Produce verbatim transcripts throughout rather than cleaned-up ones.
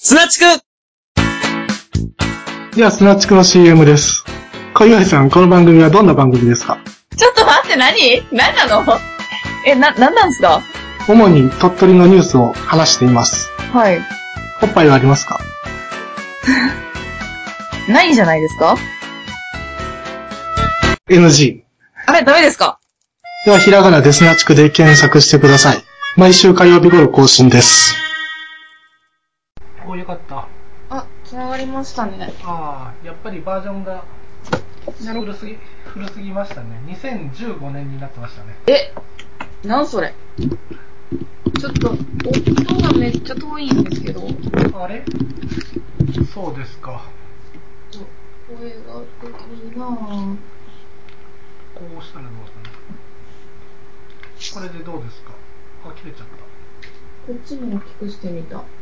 スナチク。 では、スナチクの シーエム です。小岩井さん、この番組はどんな番組ですか？ ちょっと待って、何何なの？え、な、なんなんすか？ 主に鳥取のニュースを話しています。 はい。 おっぱいはありますか？ ないじゃないですか？ エヌジー。 あれ、ダメですか？ では、ひらがなでスナチクで検索してください。毎週火曜日頃更新です。 お、よかった。 あ、繋がりましたね。 ああ、やっぱりバージョンが古すぎ、古すぎましたね。にせんじゅうごねんになってましたね。 え、なんそれ。ちょっと、音がめっちゃ遠いんですけど。 あれ？そうですか。 声がでかいなぁ。 こうしたらどうかな。これでどうですか？あ、切れちゃった。 こっちも大きくしてみた。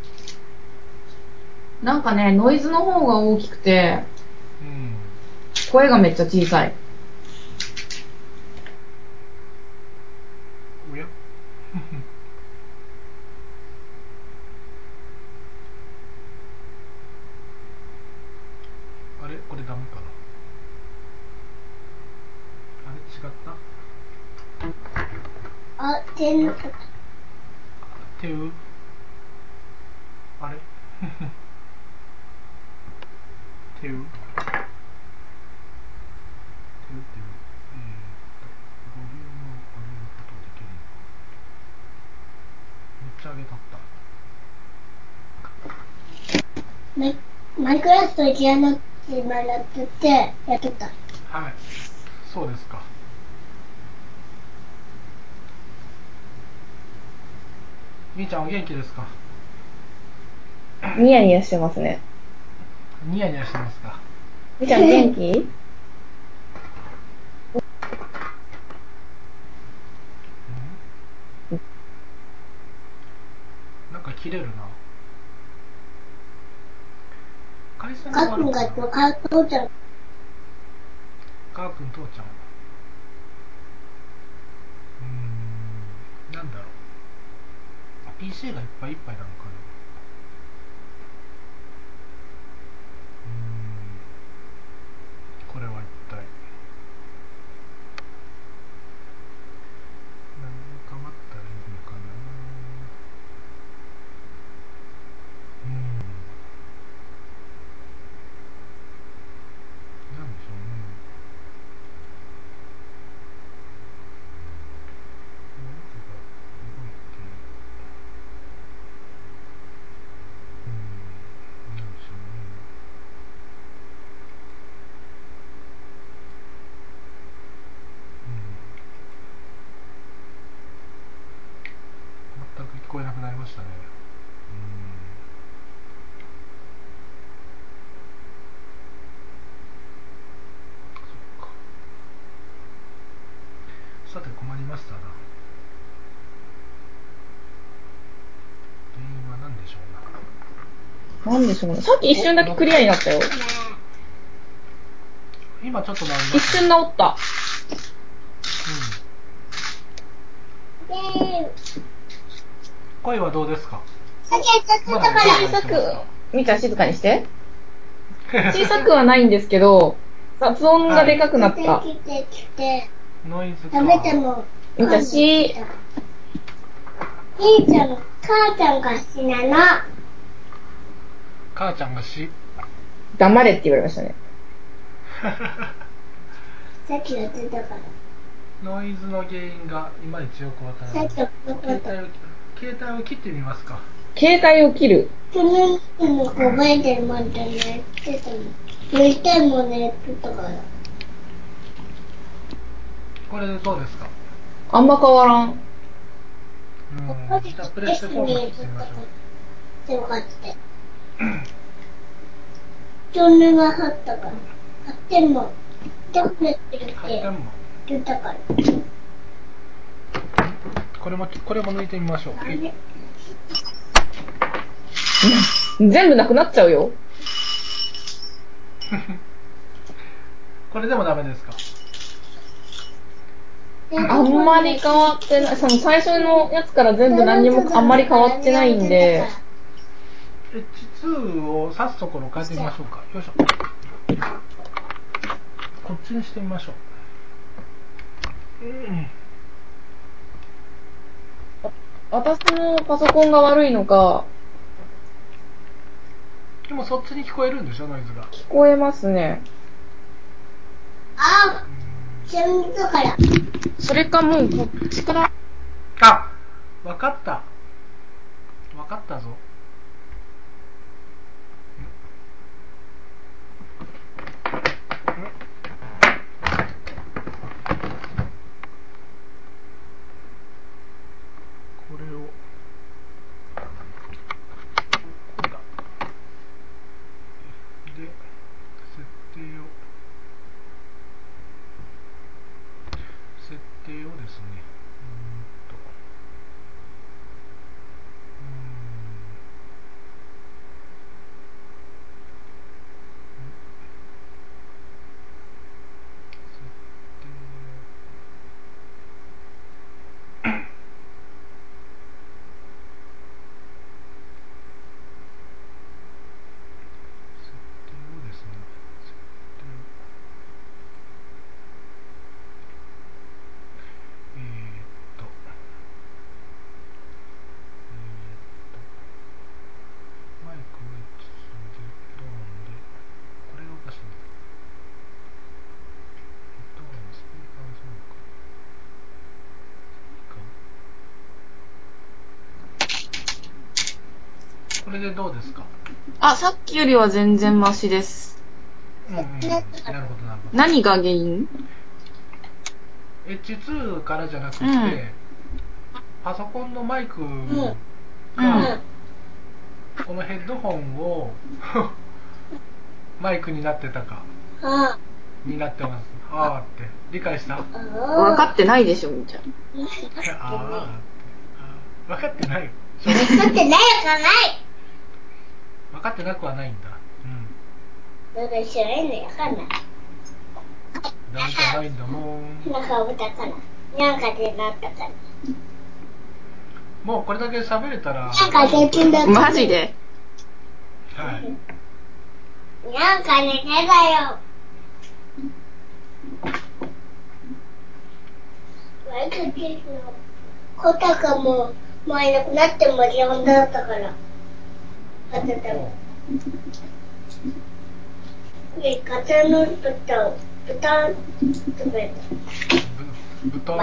なんかね、ノイズの方が大きくて、 うん。 声がめっちゃ小さい。 おやあれ？これダメかな。あれ？違った？ あ、手ぬか。 手うあれ手う手う手う手う。えーっと、ボリュームを上げることができるのか。めっちゃ上げとった。 マイクラフト一覧の今やってて、やっとった。 はい。そうですか。みーちゃんお元気ですか？ ニヤニヤしてますね。 ニヤニヤしてますか？ みーちゃん元気？ なんか切れるな。回線がかーくんが悪いかな。 かー父ちゃん。 かーくん父ちゃん。うーん、なんだろう。ピーシー がいっぱいいっぱいなのかな。うーん、これは一体何を変わったらいいのかな。うーん、なんでしょうね。マイクが動いて、うーん、なんでしょうね。うん、全く聞こえなくなりましたね。うーん、そっか。さて困りましたな。原因は何でしょうな。 なんでしょうね。さっき一瞬だけクリアになったよ。 今ちょっと治りました。 一瞬治った。 うん。声はどうですか？まだ小さく、みーちゃん静かにして。小さくはないんですけど、雑音がでかくなった。 はい、来て来てノイズか。 食べても。 みーちゃんし、 兄ちゃん、母ちゃんがしなの。 母ちゃんがし。 黙れって言われましたね。 さっきやってたから。 ノイズの原因がいまいちよくわからない。 さっきやってた。 携帯を、携帯を切ってみますか。 携帯を切る。 去年の子覚えてるもんでねってたの。やりたいもんねってたから。 これでどうですか？ あんま変わらん。 うーん、じゃあプレステフォーも切ってみましょう。 でよかった。去年が貼ったから。貼ってんもん。でもねって言って言ったから。 これも、これも抜いてみましょう。 全部なくなっちゃうよ。 これでもダメですか？ あんまり変わってない。その最初のやつから全部何にもあんまり変わってないんで。 エイチツー を指すところを変えてみましょうか。よいしょ。こっちにしてみましょう。うん、 私のパソコンが悪いのか。 でもそっちに聞こえるんでしょ、ノイズが。 聞こえますね。 あ、全部だから。 それかもうこっちから。 あ、わかった。わかったぞ。これをこうだ。で、設定を設定をですね、うーんとうーん設定設定をですね、設定をえーっと、えーっと、マイクをエイチツーで、ドローンで、これがおかしいんだ。ヘッドホン、スピーカーはそうか。スピーカーこれでどうですか？ あ、さっきよりは全然マシです。 うんうん、なるほどなるほど。 何が原因？ エイチツー からじゃなくて、うん、パソコンのマイクが、うん、このヘッドホンをマイクになってたか、になってます。あーって理解した？ 分かってないでしょみたいな。 あー、分かってない。 分かってないかない。 分かってなくはないんだ。うん。 だから知らないの分かんない。 ダメじゃないんだもん。 なんか歌ったから。なんかでなったから。 もうこれだけ喋れたら。 なんかできんだった。 マジで？ はい。 なんかね、手だよ。ワイクケーキのコタカも前なくなっても自分だったから。当てたの。で、カタの豚、豚とか言った。 ブトン。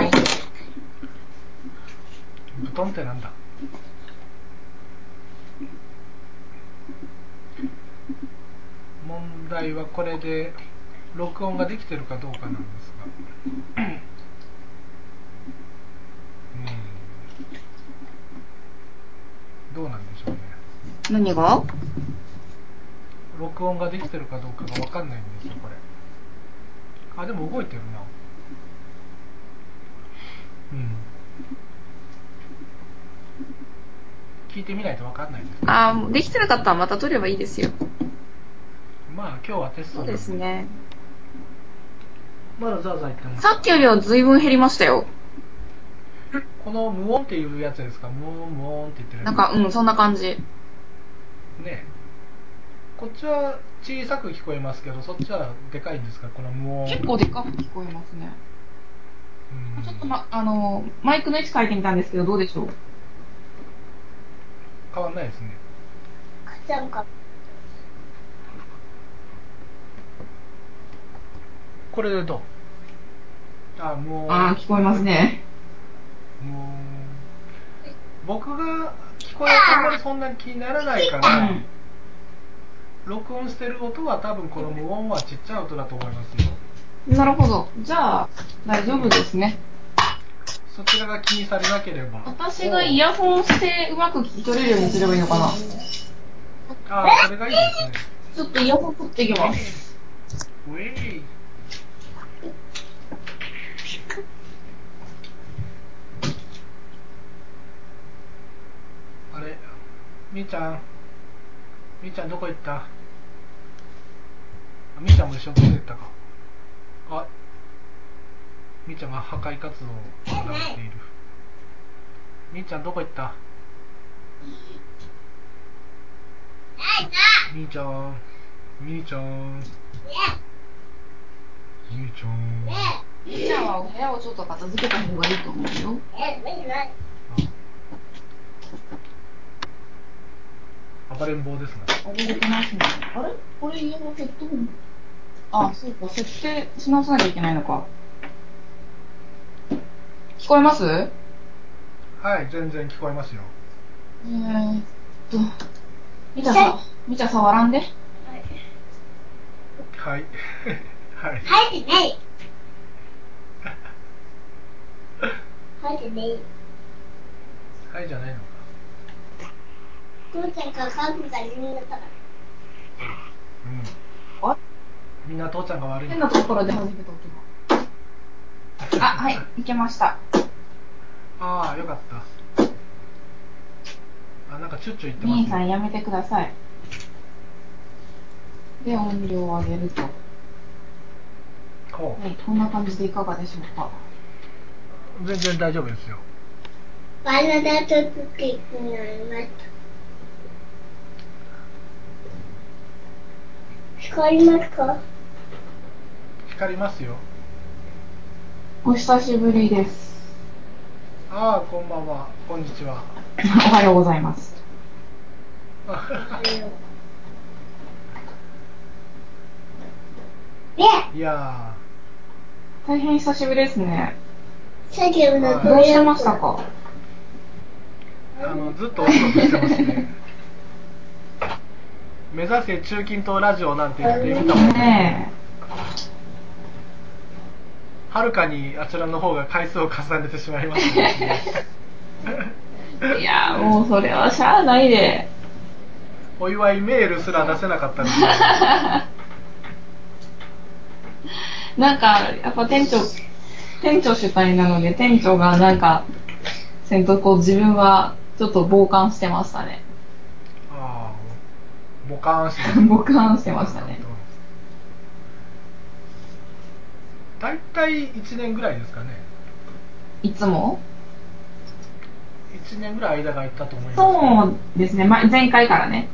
ブトンってなんだ？問題はこれで録音ができてるかどうかなんですが。うん、どうなんでしょうね。 何が？ 録音ができてるかどうかが分かんないんですよ、これ。あ、でも動いてるな。うん。聞いてみないと分かんないです、ね。 ああ、できてなかったらまた撮ればいいですよ。 まあ、今日はテストなんで。 そうですね。 まだザーザー言ってます。 さっきよりは随分減りましたよ。 この無音っていうやつですか？無音、無音って言ってるやつ。 なんか、うん、そんな感じ。 ねえ。こっちは小さく聞こえますけど、そっちはでかいんですか？この無音。 結構でかく聞こえますね。 うん、 ちょっとま、あの、マイクの位置変えてみたんですけど、どうでしょう？ 変わんないですね。これでどう？あ、無音。 ああ、聞こえますね。 無音。僕が聞こえ、あんまりそんな気にならないから、うん、録音してる音は多分この無音はちっちゃい音だと思いますよ。 なるほど。じゃあ、大丈夫ですね。 そちらが気にされなければ。 私がイヤホンしてうまく聞き取れるようにすればいいのかな。 ああ、それがいいですね。 ちょっとイヤホン取ってきます。 ウェイ。あれ、みーちゃん。みーちゃんどこ行った？みーちゃんも一緒に出てったか。あ、みーちゃんが破壊活動を行っている。みーちゃんどこ行った？ みーちゃん、みーちゃん、みーちゃん。 みーちゃんはお部屋をちょっと片付けた方がいいと思うよ。 え、見ない。 暴れん坊ですね。 暴れてますね。あれこれ家のヘッドホン。あ、そうか、設定し直さなきゃいけないのか。聞こえます？ はい、全然聞こえますよ。 えーっと、みちゃさ、みちゃ触らんで。 はい。はい。 入ってない。入ってない。 はいじゃないのか。 父ちゃんがカーブが有名だったから。 うん。 あみんな父ちゃんが悪い。 変なところで弾けた音が。あ、はい、いけました。 ああ、よかった。あ、なんかチュッチュ言ってますね。 兄さんやめてください。で、音量を上げると。 こう。 はい、こんな感じでいかがでしょうか。 全然大丈夫ですよ。 バナナとクッキーになりました。光りますか？ 光りますよ。 お久しぶりです。 ああ、こんばんは。こんにちは。 おはようございます。 おはよう。ねいや大変久しぶりですね。 さっきのはいどうしてましたか？ ー、あの、ずっとお仕事してますね。目指せ中近東ラジオなんて言ってみたもんねはるかにあちらの方が回数を重ねてしまいましたね。 え。いや、もうそれはしゃあないで。 お祝いメールすら出せなかったですね。 なんか、やっぱ店長、店長主体なので、店長がなんか、せんとこう自分はちょっと傍観してましたね。 ああ、ボカーンして傍観してましたね。 だいたいいちねんぐらいですかね。 いつもいちねんぐらい間が空いたと思います。 そうですね、ま、前回からね。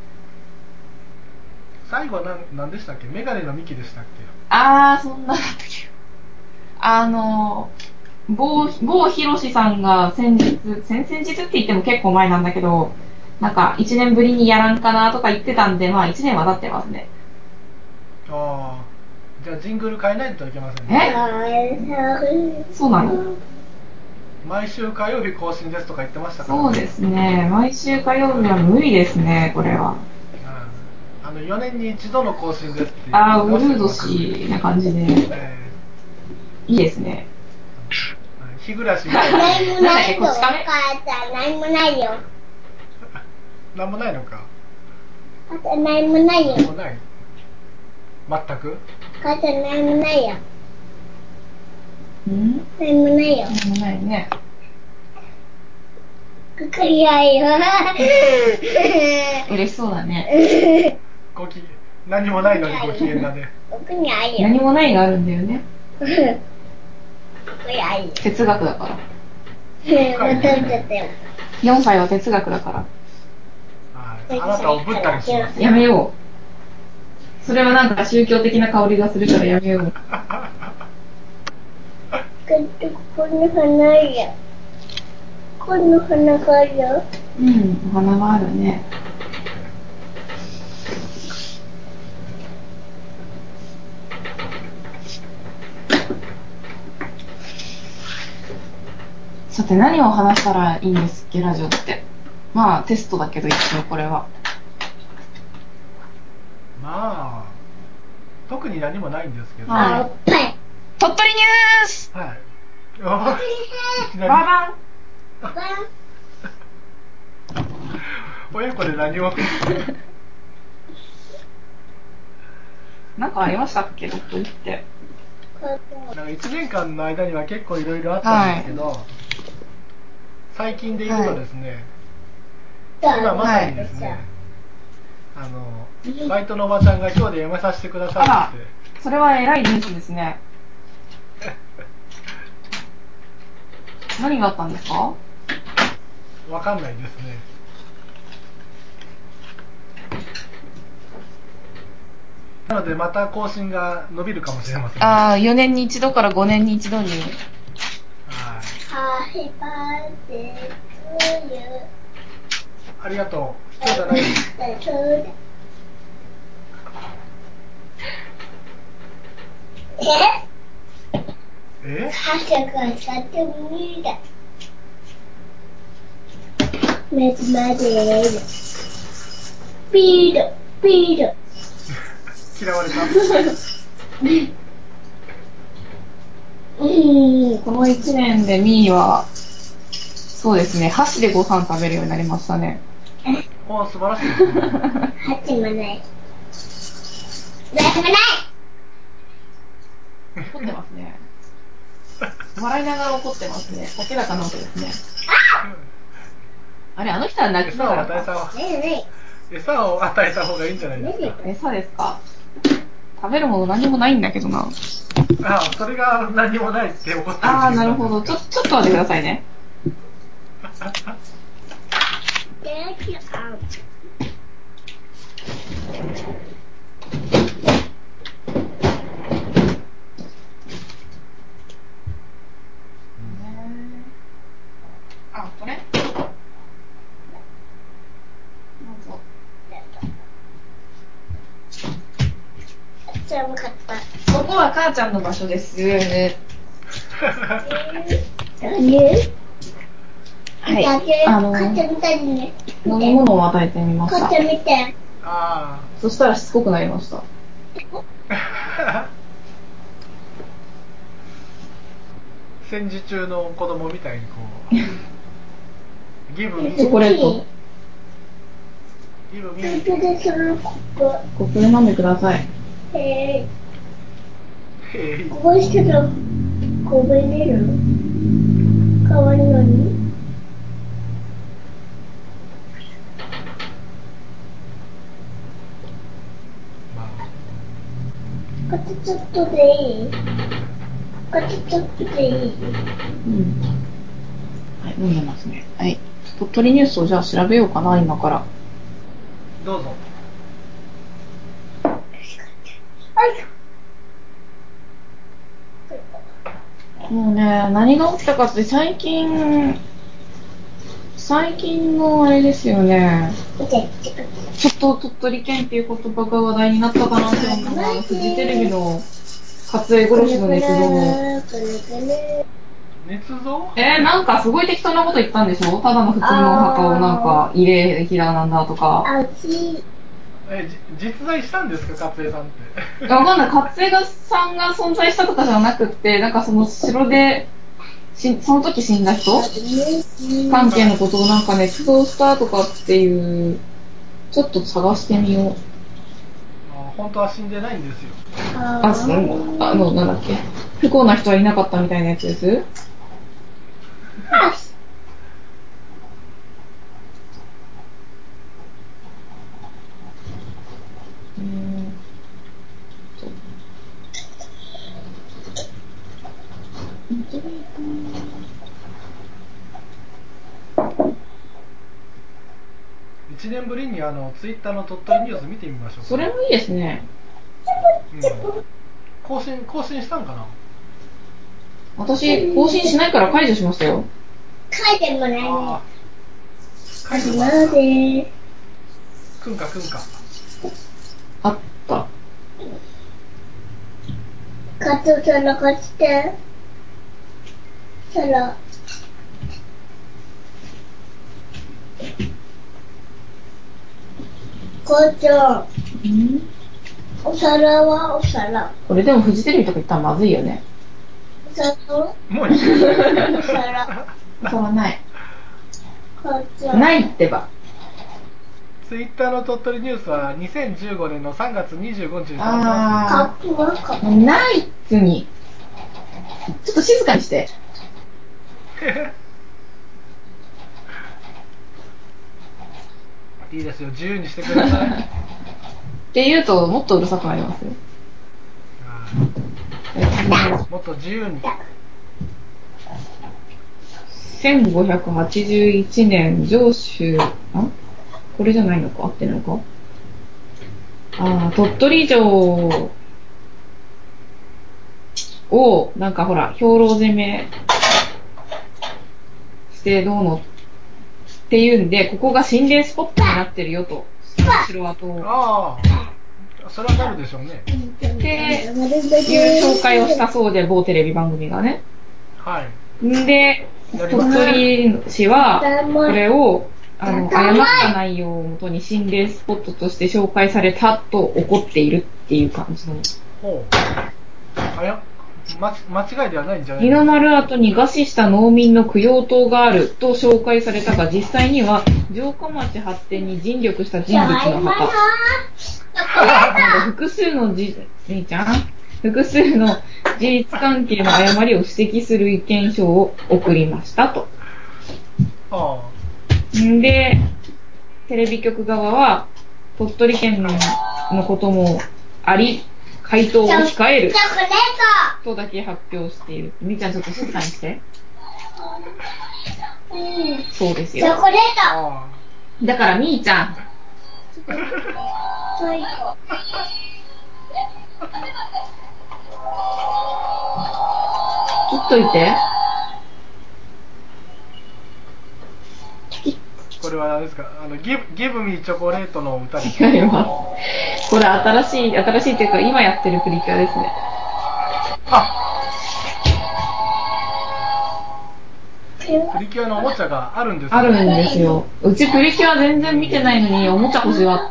最後は何何でしたっけ？メガネのミキでしたっけ？ あー、そんなだったっけ。あの、某、某ヒロシさんが先日、先々日って言っても結構前なんだけど、なんかいちねんぶりにやらんかなとか言ってたんで、まあいちねんは経ってますね。 ああ、じゃあジングル変えないといけませんね。 え？そうなの？ 毎週火曜日更新ですとか言ってましたから、ね。 そうですね。毎週火曜日は無理ですね、これは。 ああのよねんに一度の更新ですってあー、ウルード直しておきます氏な感じで。 えいいですね。 ー、日暮らしみたいな。 何もないよ。母ちゃん、何もないよ。 なんもないのか。 母ちゃん、何もないよ。 なんもない。全く。 母ちゃん、何もないよ。 ん？ 何もないよ。 何もないね。 くくりあいよ。 嬉しそうだね。 ごき何もないのにご機嫌だね。 僕にあいよ。 何もないがあるんだよね。 これあいよ。 哲学だから。 また歌ったよ。 よんさいは哲学だから。 はい、あなたをぶったりします。 やめよう。それはなんか宗教的な香りがするからやめよう。 この花や。この花があるよ。 うん、お花があるね。さて何を話したらいいんですっけ、ラジオって。まあテストだけど一応これは。 まあ特に何もないんですけど。 はい。 あっぱい。 鳥取ニュース。 はい。あいきなりババン。 ババン。 親子で何をなんかありましたっけ、鳥取って。 なんかいちねんかんの間には結構いろいろあったんですけど、はい、最近で言うとですね、はい、今まさにですね、はい、あのバイトのおばちゃんが今日で辞めさせてくださいって。 あら、それは偉いニュースですね。何があったんですか？ わかんないですね。 なのでまた更新が伸びるかもしれません、ね。 ああ、よねんに一度からごねんに一度に。 はい。 Happy birthday to you. ありがとう。今日じゃない。 え？ え？ 傘がさてもいいだ。めずまでビール、ビール。 嫌われた。 うん、この一年でミーは、そうですね、箸でご飯食べるようになりましたね。 おー、素晴らしいですね。 箸もない。なんもない。 怒ってますね。笑いながら怒ってますね。明らかな音ですね。あれ、あの人は泣きな餌がらを与えたか。 餌を与えた方がいいんじゃないですか。 餌ですか？食べるもの何もないんだけどな。 ああ、それが何もないって怒ってる。 ああ、なるほど。ちょ、ちょっと待ってくださいね。あ、これ？どうぞ。 寒かった。 ここは母ちゃんの場所です。 何？ はい。あの、 母ちゃん見たりね。 飲み物を与えてみました。 母ちゃん見て。 あそしたらしつこくなりました。 あ。戦時中の子供みたいにこうギブミチョコレート。 ギブミ本当でそのコップ。 コップで飲んでください。 へぇへい。 こぼしたらこぼれるの？変わるのに？ まこっちちょっとでいい？こっちちょっとでいい？ うん。はい、飲んでますね。はい。鳥取ニュースをじゃあ調べようかな、今から。 あ、どうぞ。 もうね、何が起きたかって最近、最近のあれですよね。ちょっと鳥取県っていう言葉が話題になったかなって思うのは、フジテレビの撮影殺しの熱造。 捏造？ えー、なんかすごい適当なこと言ったんでしょ？ただの普通のお墓をなんか慰霊碑だなんだとか。 え、じ実在したんですか、勝江さんって。 わかんない。勝江さんが存在したとかじゃなくって、なんかその城で、しその時死んだ人関係のことをなんか捏造したとかっていう、ちょっと探してみよう。 あ、本当は死んでないんですよ。 あ、そあの、なんだっけ。不幸な人はいなかったみたいなやつです。えーといちねんぶりにあのツイッターの鳥取ニュース見てみましょうか。 それもいいですね。 うん、更新更新したんかな。 私、更新しないから解除しましたよ。 書いてもらえない。 ああ、書いてもならった。 ぜ？ くんかくんか。 あった。 カツオさんの貸して。そら。母ちゃん。 んお皿はお皿。 これでもフジテレビとか言ったらまずいよね。 お皿はもういいですね。 お皿。 お皿ない。 母ちゃん。 ないってば。 ツイッターの鳥取ニュースはにせんじゅうごねんのさんがつにじゅうごにちにあカップはカップ。 ないっつに。ちょっと静かにして。 いいですよ、自由にしてください。 って言うともっとうるさくなりますよ。 もっと自由に。 せんごひゃくはちじゅういちねん上州、あこれじゃないのか合ってるのかあ鳥取城を、なんかほら、兵糧攻めしてどうのっていうんで、ここが心霊スポットになってるよと、城跡。 ああ、それはなるでしょうね。 っていう紹介をしたそうで、某テレビ番組がね。 はい。 んで、鳥取市は、これを、あの、誤った内容をもとに心霊スポットとして紹介されたと怒っているっていう感じの。 ほう。あや、ま、間違いではないんじゃない二の丸跡に餓死した農民の供養塔があると紹介されたが、実際には城下町発展に尽力した人物の墓。など複数のじ、兄ちゃん複数の事実関係の誤りを指摘する意見書を送りましたと。 ああ。 んで、テレビ局側は、鳥取県のこともあり、回答を控えるとだけ発表している。みーちゃんちょっと静かにして。そうですよ。 チョコレート。だからみーちゃん。切っといて。 これは何ですか？あのギブ、ギブミーチョコレートの歌です。 違います。これ新しい、新しいっていうか今やってるプリキュアですね。 あ、プリキュアのおもちゃがあるんですか？ あるんですよ。うちプリキュア全然見てないのにおもちゃ欲しがって。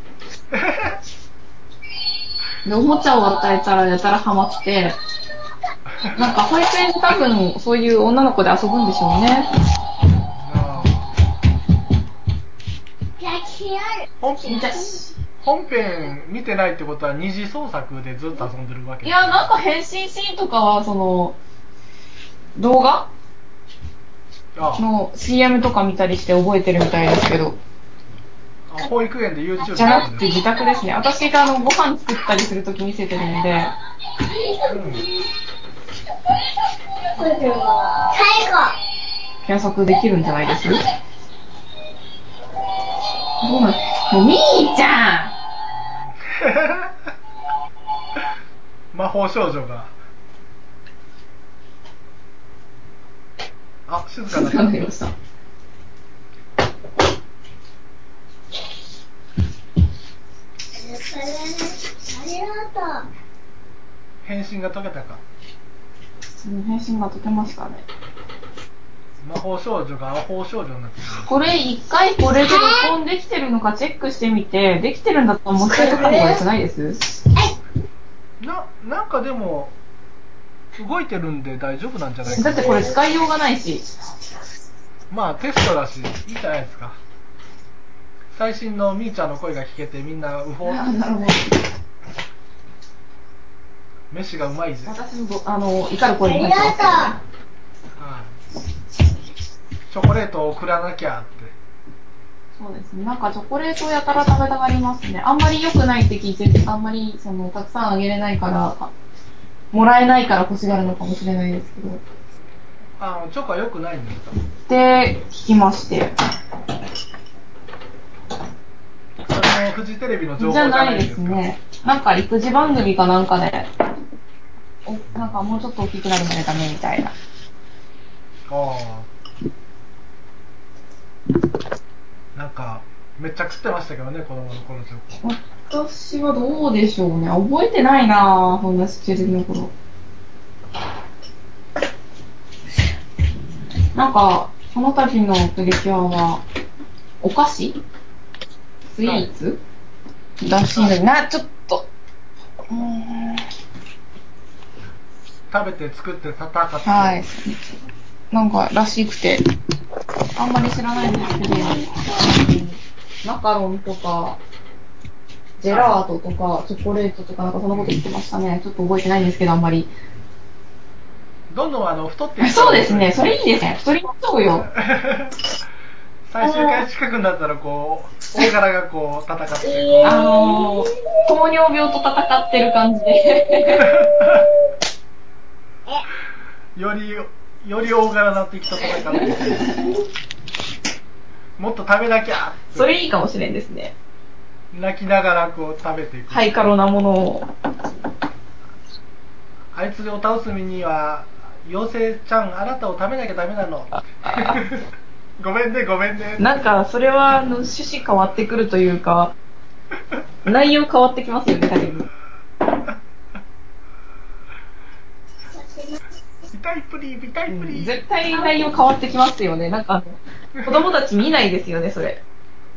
で、おもちゃを与えたらやたらハマって、なんか保育園で多分そういう女の子で遊ぶんでしょうね。 本本編見てないってことは二次創作でずっと遊んでるわけですか？ いや、なんか変身シーンとかはその動画の シーエム とか見たりして覚えてるみたいですけど。 あ、保育園で YouTube じゃなくて自宅ですね。私があのご飯作ったりするとき見せてるんで。うん、検索できるんじゃないです？どうなんもうみーちゃん魔法少女が。あ、静かになった。 なりました。ありがとう。 変身が解けたか。 変身が解けましたね。 魔法少女が魔法少女になってる。 これ一回これで録音できてるのかチェックしてみて、できてるんだったらもう一回撮った方が良くないです？ な、なんかでも動いてるんで大丈夫なんじゃないかな。 だってこれ使いようがないし。 まあテストだしいいじゃないですか。最新のみーちゃんの声が聞けてみんなウホーって。 なるほど。 飯がうまいぜ。 私もあの怒る声に入ってますけどね。はい。 チョコレートを送らなきゃって。 そうですね。なんかチョコレートをやたら食べたがりますね。あんまり良くないって聞いてて、あんまりそのたくさんあげれないから、もらえないから欲しがるのかもしれないですけど。 あ、チョコは良くないんですか？ って聞きまして。 それもフジテレビの情報じゃないですか？じゃないですね。 なんか育児番組かなんかで、おなんかもうちょっと大きくなるまでダメみたいな。ああ。なんかめっちゃ食ってましたけどね、子供の頃チョコ。 私はどうでしょうね。覚えてないなぁ、そんなちっちゃいの頃。なんか、その時のプリキュアは、お菓子スイーツ、はい、らしいのにな、ちょっと。うーん食べて作って戦って。 はい。なんからしくて、あんまり知らないんですけど、マカロンとか、ジェラートとか、チョコレートとか、なんかそんなこと言ってましたね。ちょっと覚えてないんですけど、あんまり。 どんどんあの太っていく。 そうですね、それいいですね。太りましょうよ。 最終回近くになったら、こう、大柄がこう、戦って。 あのー、糖尿病と戦ってる感じで。 より、より大柄な敵と戦って。もっと食べなきゃ。 それいいかもしれんですね。 泣きながらこう食べていく。 ハイカロなものを。 あいつを倒す身には、妖精ちゃん、あなたを食べなきゃダメなの。ごめんね、ごめんね。 なんか、それは、あの、趣旨変わってくるというか、内容変わってきますよね、だいぶ。 ビタイプリ、ビタイプリ、 うん。絶対内容変わってきますよね。なんか、子供たち見ないですよね、それ。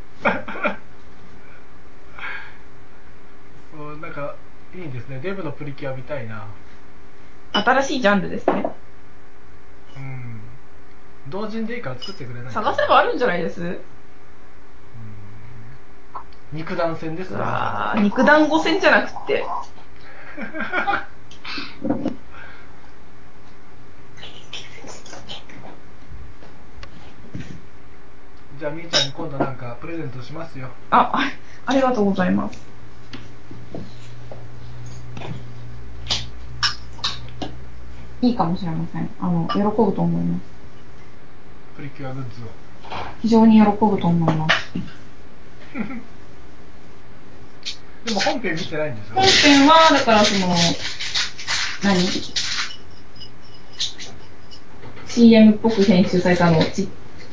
そうなんか、いいですね。デブのプリキュア見たいな。 新しいジャンルですね。 うん。同人でいいから作ってくれないかな。 探せばあるんじゃないです？うん、 肉弾戦ですね。 あ肉団子戦じゃなくて。 じゃあみーちゃんに今度なんかプレゼントしますよ。 あ、ありがとうございます。いいかもしれません。あの、喜ぶと思います。 プリキュアグッズを。 非常に喜ぶと思います。 でも本編見てないんでしょ？ 本編は、だからその、何 ?シーエム っぽく編集されたのをち、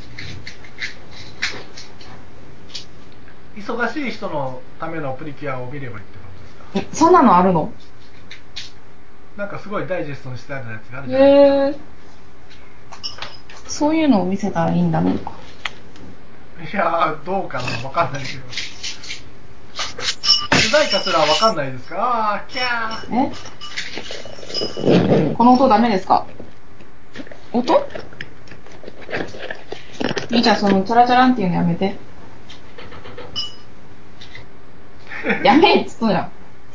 忙しい人のためのプリキュアを見ればいいってことですか？ え、そんなのあるの？ なんかすごいダイジェストにしてあるやつがあるじゃないですか。 へー。そういうのを見せたらいいんだね。 いやー、どうかな、わかんないけど。主題歌すらわかんないですか？あー、キャー。 え？この音ダメですか？音？みーちゃん、そのチャラチャランっていうのやめて。やめえっつったじゃん。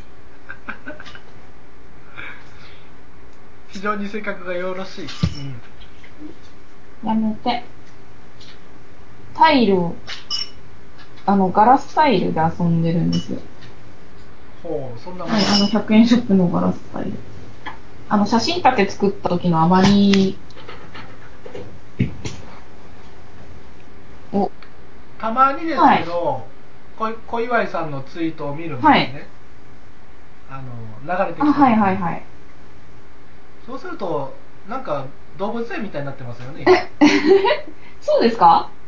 非常に性格がよろしい。うん。 やめて。タイルを、あの、ガラスタイルで遊んでるんですよ。 ほう、そんなもん。 はい、あの、ひゃくえんショップのガラスタイル。あの、写真立て作った時のあまり、お、 たまにですけど、はい、小, 小祝さんのツイートを見るんですね。はい、あの、流れてきて、 はいはいはい。 そうすると、なんか動物園みたいになってますよね。 そうですか？ はい、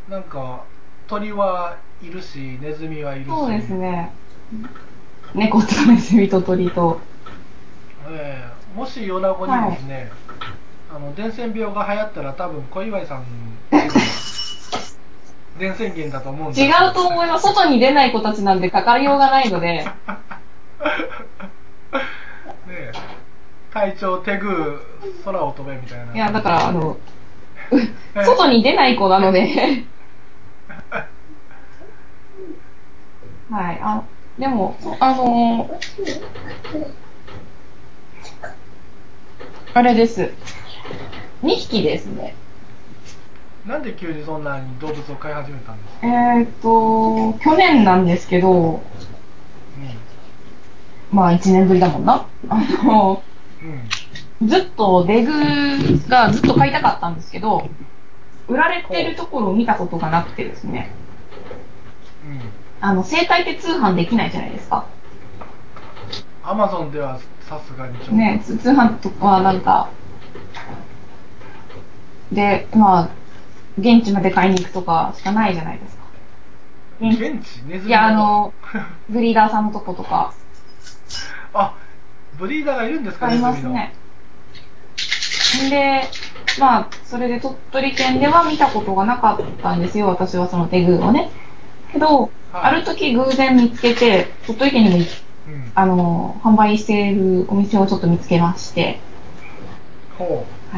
なんか鳥はいるし、ネズミはいるし。 そうですね。猫とネズミと鳥と。 えー、もし米子にですね、はい、あの伝染病が流行ったら多分小祝さん伝染源だと思うんです。 違うと思います。外に出ない子たちなんでかかりようがないので。ねえ、隊長手具空を飛べみたいな。 いやだからあの外に出ない子なのではい、あ、でも、あのー、あれです。にひきですね。 なんで急にそんなに動物を飼い始めたんですか？ えーっと、去年なんですけど、うん、まあいちねんぶりだもんな。あの、うん、ずっとデグがずっと飼いたかったんですけど、売られてるところを見たことがなくてですね。うん、あの、生態って通販できないじゃないですか。 アマゾンではさすがにちょっと。 ね、通販とかはなんか、で、まあ、現地まで買いに行くとかしかないじゃないですか。 現地？ネズミの？ いや、あの、ブリーダーさんのとことか。 あ、ブリーダーがいるんですか？ いますね。で、まあ、それで鳥取県では見たことがなかったんですよ、私はそのテグをね。けど、はい、ある時偶然見つけて、鳥取県にも、うん、あの、販売しているお店をちょっと見つけまして。 ほう。 はい。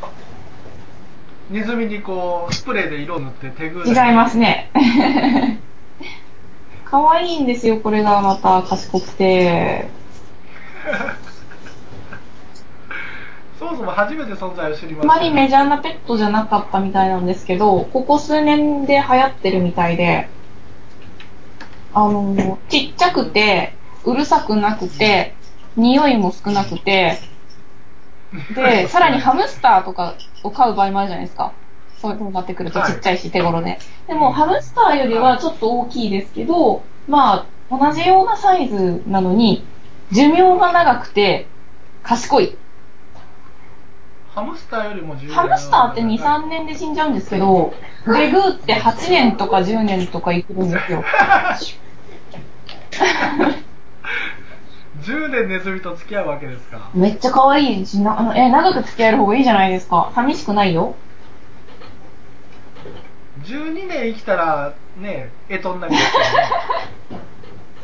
ネズミにこう、スプレーで色を塗ってテグ。 違いますね。可愛いんですよ、これがまた賢くて。 そもそも初めて存在を知りました。 あまりメジャーなペットじゃなかったみたいなんですけど、ここ数年で流行ってるみたいで、あの、ちっちゃくて、うるさくなくて、匂いも少なくて、で、さらにハムスターとかを飼う場合もあるじゃないですか。 そういうのになってくるとちっちゃいし手頃で。でも、ハムスターよりはちょっと大きいですけど、まあ、同じようなサイズなのに、寿命が長くて、賢い。 ハムスターよりも寿命ハムスターってに、さんねんで死んじゃうんですけど、デグーってはちねんとかじゅうねんとか生きるんですよ。 じゅうねんネズミと付き合うわけですか？ めっちゃ可愛いし、なあのえ、長く付き合える方がいいじゃないですか。寂しくないよ。 じゅうにねん生きたらね、えとになりますよね。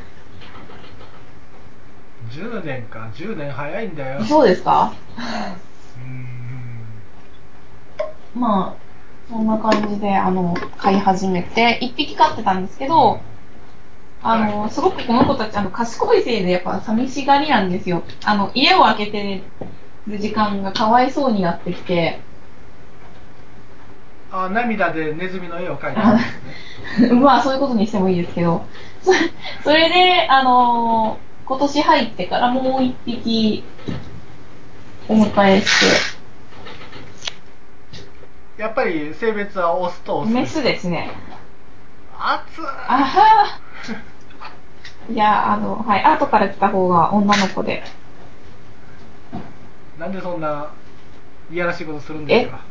じゅうねんか、じゅうねん早いんだよ。 そうですか？ うーん。 まあ、そんな感じで、あの、飼い始めて、一匹飼ってたんですけど、あの、 はいすごくこの子たち、あの、賢いせいでやっぱ寂しがりなんですよ。あの、家を開けてる時間がかわいそうになってきて、 あ、涙でネズミの絵を描いたんですね。 まあ、そういうことにしてもいいですけど、そそれで、あの、今年入ってからもう一匹お迎えして、 やっぱり性別はオスとオスメスですね。 熱い。 あはーいや、あの、はい、後から来た方が女の子で。 なんでそんないやらしいことするんですか？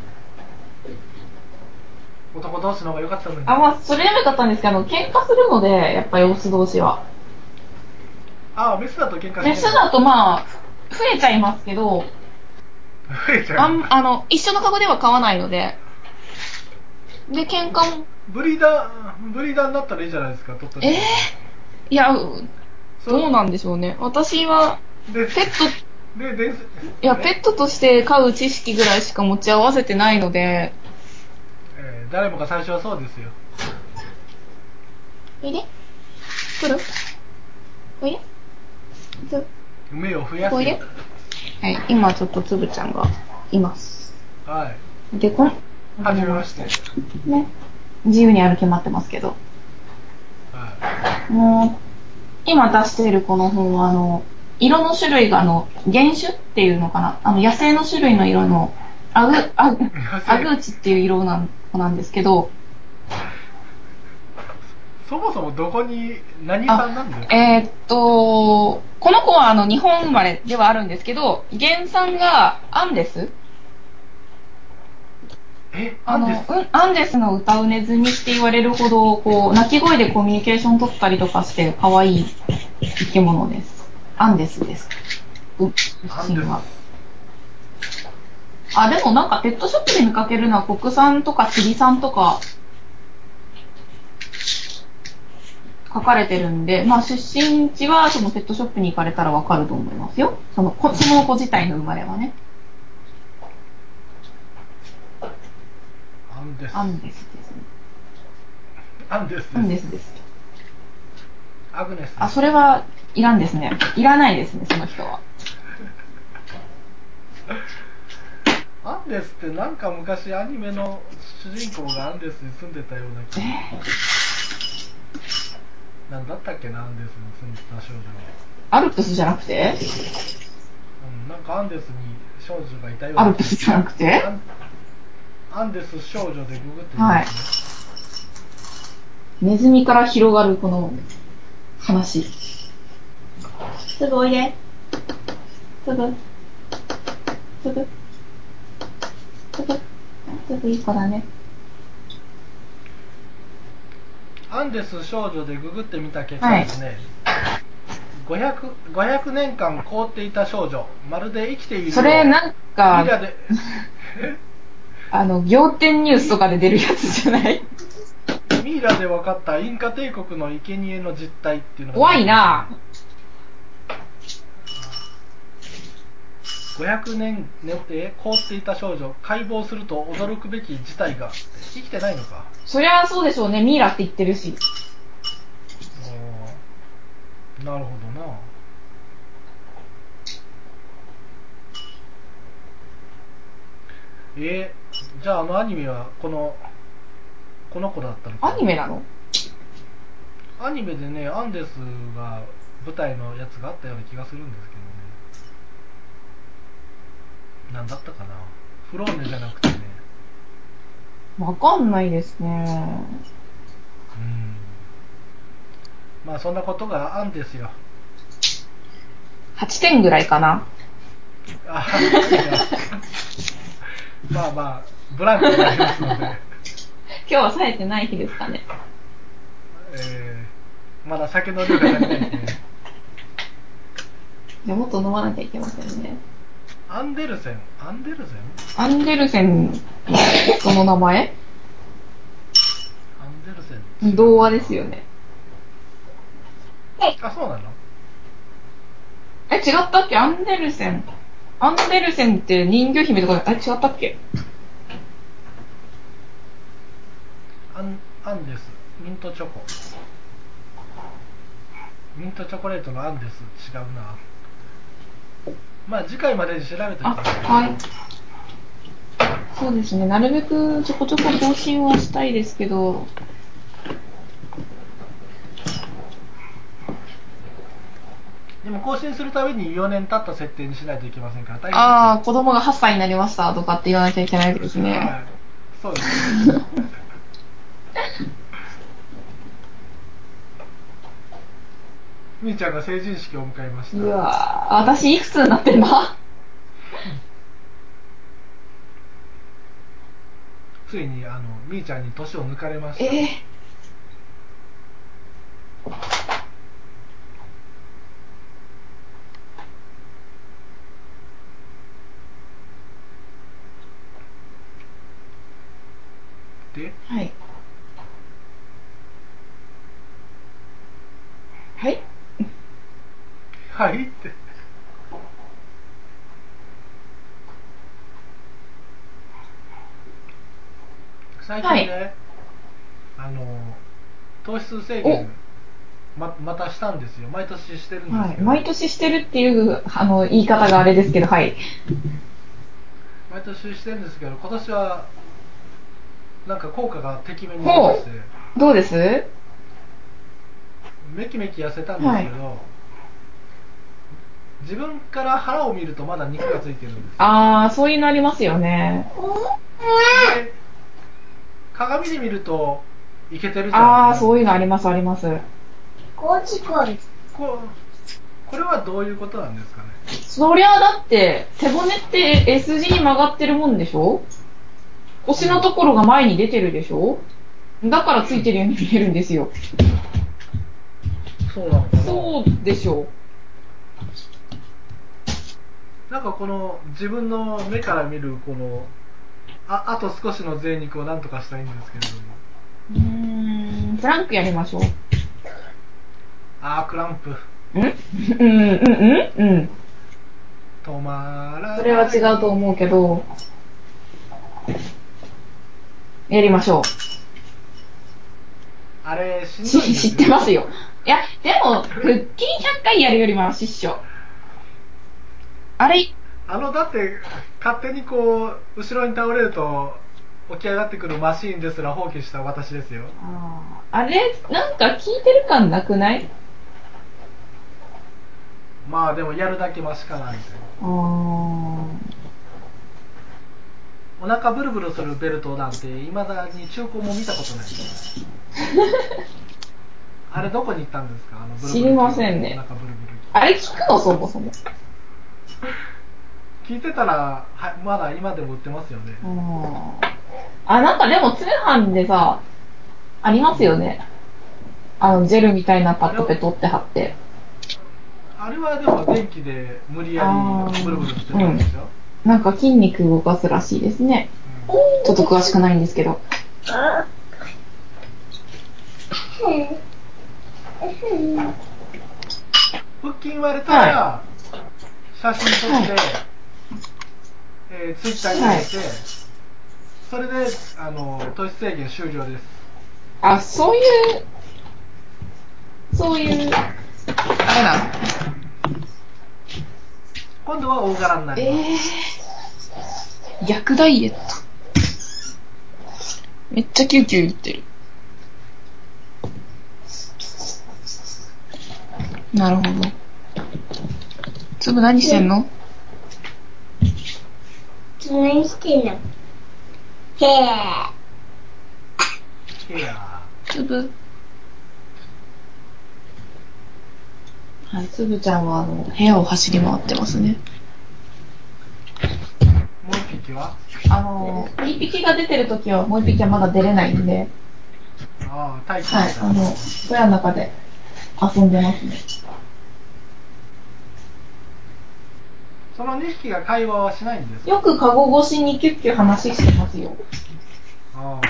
男同士の方が良かったのに。 あ、まあ、それでもよかったんですけど、あの喧嘩するので、やっぱりオス同士は。 あ、メスだと喧嘩しない。 メスだとまあ、増えちゃいますけど、 増えちゃあうんだ。 んあの、一緒のカゴでは飼わないので、で、喧嘩も、 ブリーダー、ブリーダーになったらいいじゃないですか、とっとと。 えー、いや、 そどうなんでしょうね。私は、 で、 ペット、 で、で、 いや、ペットとして飼う知識ぐらいしか持ち合わせてないので、 えー誰もが最初はそうですよ。 おいで来るおいでつ目を増やおいですよ。 はい、今ちょっとつぶちゃんがいます。 はい。 で、こん、 はじめまして。 ね、自由に歩き回ってますけど。 はもう、今出しているこの本は、あの、色の種類が、あの、原種っていうのかな、あの、野生の種類の色の、アグ、アグ、アグーチっていう色なんなんですけど、 い。そもそもどこに、何さんなんですか？ えーっと、この子はあの、日本生まれではあるんですけど、原産がアンデスえ、 あの、 アンデス。 うん、アンデスの歌うネズミって言われるほど、こう、鳴き声でコミュニケーション取ったりとかして可愛い生き物です。アンデスです。うん、 アンデス。 は。あ、でもなんかペットショップで見かけるのは国産とかチリ産とか書かれてるんで、まあ出身地はそのペットショップに行かれたらわかると思いますよ。その子、その子自体の生まれはね。 アンデス。 アンデスですね。 アンデスです。 アンデスです。 アグネスです。 あ、それはいらんですね。いらないですね、その人は。 アンデスってなんか昔アニメの主人公がアンデスに住んでたような気が。なんだったっけな、アンデスに住んでた少女は。 アルプスじゃなくてうん、なんかアンデスに少女がいたような。 アルプスじゃなくてアンアンデス少女でググってみはい。 ますね。 ネズミから広がるこの話。すぐおいで。すぐ。すぐ。すぐ。すぐいい子だね。 アンデス少女でググってみた結果ですね、はい、ごひゃく, ごひゃくねんかん凍っていた少女、まるで生きているよう。 それなんか、 ミラであの、仰天ニュースとかで出るやつじゃないミイラで分かったインカ帝国の生贄の実態っていうのが、 怖いなごひゃくねん寝て凍っていた少女、解剖すると驚くべき事態が。生きてないのか。 そりゃそうでしょうね。ミイラって言ってるし。 あ、なるほどな。えー、じゃああのアニメはこのこの子だったのかな。 アニメなの？ アニメでね、アンデスが舞台のやつがあったような気がするんですけどね。なんだったかな。フローネじゃなくてね、 わかんないですね。 うん。まあそんなことがあんですよ。 はってんぐらいかな。 あまあまあ、ブランクになりますので。 今日は冴えてない日ですかね。 えー、まだ酒の量が足りないですね。 じゃあもっと飲まなきゃいけませんね。 アンデルセンアンデルセンアンデルセンの人の名前？ アンデルセン童話ですよね。 あ、そうなの？ え、違ったっけ？アンデルセン。アンデルセンって人魚姫とか、あれ違ったっけ？ アン、アンです。ミントチョコ。ミントチョコレートのアンです。違うな。まあ次回までに調べておきあ、 ます。 はい。そうですね。なるべくちょこちょこ更新はしたいですけど、 でも更新するためによねん経った設定にしないといけませんから大変ですよ。 ああ、子供がはっさいになりましたとかって言わなきゃいけないですね。 はい。そうですね。みーちゃんが成人式を迎えました。 うわぁ、私いくつになってんだ？ ついにあのみーちゃんに年を抜かれました。 えで、 ー、はい。はいはいって最近ね、はい、あの糖質制限 ま, またしたんですよ。毎年してるんですけど、 はい、毎年してるっていうあの言い方があれですけど、はい。 毎年してるんですけど、今年はなんか効果がてきめに出まして、 どうです？ めきめき痩せたんですけど、はい、自分から腹を見るとまだ肉がついてるんですよ。 ああ、そういうのありますよね。 で、鏡で見るといけてるじゃん。 ああ、そういうのありますあります。 ここれはどういうことなんですかね。 そりゃだって背骨って S 字に曲がってるもんでしょ。腰のところが前に出てるでしょ。だからついてるように見えるんですよ。 そうなのかな。 そうでしょう。なんかこの自分の目から見るこの あ, あと少しの贅肉をなんとかしたいんですけれども。 うーん、プランクやりましょう。 あークランプ。 んうんうんうんうん。 止まらない。 それは違うと思うけど、やりましょう。 あれしんどいんですよ。 知ってますよ。いや、でも、腹筋ひゃっかいやるよりもマシっしょ。あれあの、だって、勝手にこう、後ろに倒れると、起き上がってくるマシーンですら放棄した私ですよ。 ああれ、なんか聞いてる感なくない？ まあでも、やるだけマシかな、みたいな。 あーお腹ブルブルするベルトなんて、いまだに中古も見たことない。あれどこに行ったんですか？あのブルブル知りませんね。 お腹ブルブルあれ聞くのそもそも。 聞いてたら、はまだ今でも売ってますよね。 ああ、なんかでも通販でさ、ありますよね。あの、ジェルみたいなパッドペトって貼って。 あれはでも電気で無理やりブルブルしてるんですよ。 うん、なんか筋肉動かすらしいですね。うん、ちょっと詳しくないんですけど。 腹筋割れたら、はい、写真撮って、はい、えー、ツイッターに上げて、はい、それであの糖質制限終了です。 あ、そういうそういうあれなの。 今度は大柄になります。 えー、逆ダイエット。めっちゃキューキュー言ってる。なるほど。つぶ何してんの？ つぶ何してんの？へー。 部屋。 つぶ。はい、つぶちゃんはあの部屋を走り回ってますね。 もう一匹は？ あの、一匹が出てるときはもう一匹はまだ出れないんで、 ああ、待機はい、 してた。 あの、小屋の中で遊んでますね。 そのにひきが会話はしないんですか？ よくカゴ越しにキュッキュ話してますよ。 あ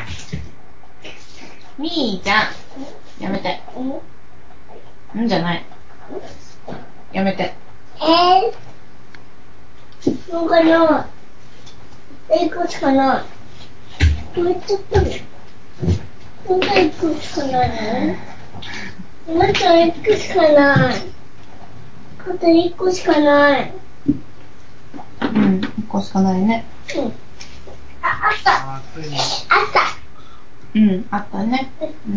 みーちゃん、やめて。んじゃない。やめて。 えー、なんかな、一個しかない。どうやっちゃったの？なんか一個しかないの？なんか一個しかない。あと一個しかない。 うん、一個しかないね。 うん。あ、あった。 あ、ついに。 あった。 うん、あったね。うん。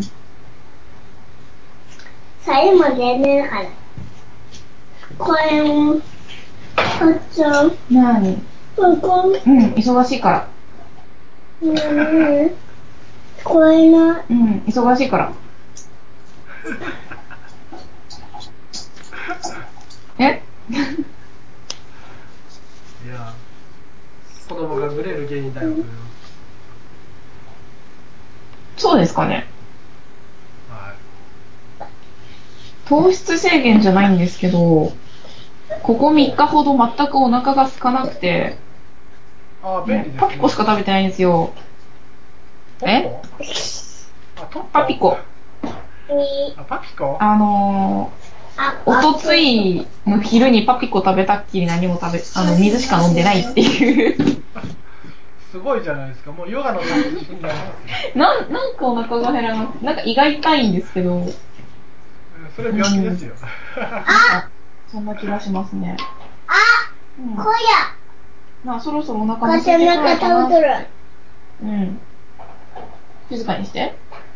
最後まで寝るから。これも、あっちゃん。 なーに？ ここ。 うん、忙しいから。 ねえ、聞こえない。 うん、忙しいから。えいや、子供がグレる原因だよ、それは。 そうですかね。 はい。 糖質制限じゃないんですけど、ここみっかほど全くお腹が空かなくて、 ああ、便利ですね。 パピコしか食べてないんですよ。えポッポ？あ、トッポ？ パピコ。 あ、パピコ？ あのー、おとついの昼にパピコ食べたっきり何も食べ、あの、水しか飲んでないっていう。 すごいじゃないですか。もうヨガの達人になりますよ。 なん、なんかお腹が減らなくて、なんか胃が痛いんですけど。 それ病気ですよ。 あ、そんな気がしますね。 あ、 うん、 こまあそろそろお腹もや。 空いてくるかな。 食べとる。 うん。静かにして。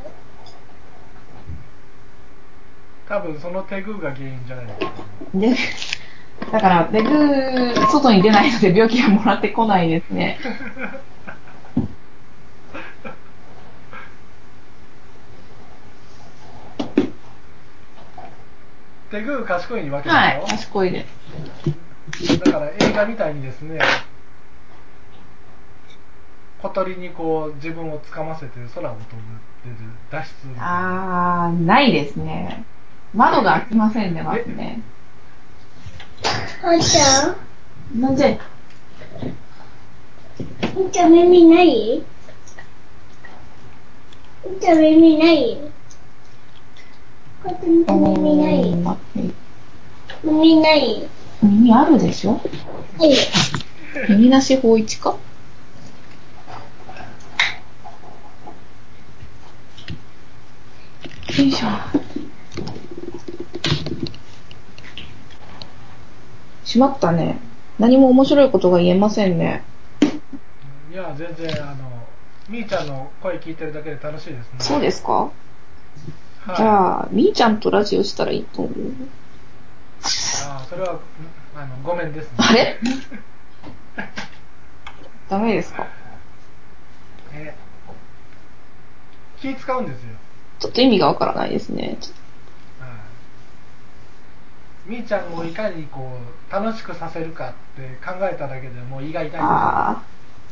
多分その手具が原因じゃないですか。 で、だから、デグ、外に出ないので病気はもらってこないですね。 手具賢いわけでしょ？ はい、賢いです。 だから映画みたいにですね、小鳥にこう自分をつかませて空を飛ぶっていう脱出みたいな。 あー、ないですね。窓が開きませんね、まずね。 あんちゃん、 なんであんちゃん耳ない？あんちゃん耳ない？こうやって見て耳ない？耳ない？ 耳あるでしょ？ はい。 耳なし法一か？よいしょ。しまったね。何も面白いことが言えませんね。 いや、全然あのみーちゃんの声聞いてるだけで楽しいですね。 そうですか？ はい、 じゃあ、みーちゃんとラジオしたらいいと思う。 ああ、それはあのごめんですね。 あれダメですか？ え気使うんですよ。 ちょっと意味がわからないですね。 はい、みーちゃんをいかにこう楽しくさせるかって考えただけでもう胃が痛いんですよ。 ああ。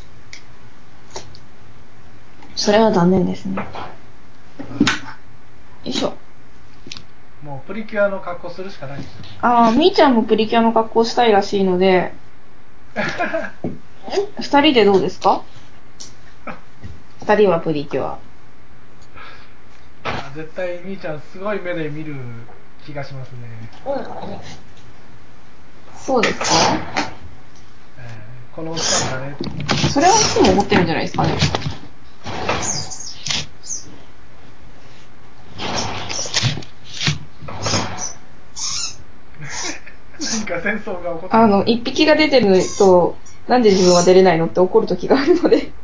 それは残念ですね。よいしょ。 もうプリキュアの格好するしかないんですよ。 ああ、みーちゃんもプリキュアの格好したいらしいので、二人でどうですか？二人はプリキュア。 絶対みーちゃんすごい目で見る気がしますね。 そうですか？ えー、このおっさんだね。 それはいつも思ってるんじゃないですかね。 何か戦争が起こってる。 あの、一匹が出てると、なんで自分は出れないのって怒る時があるので。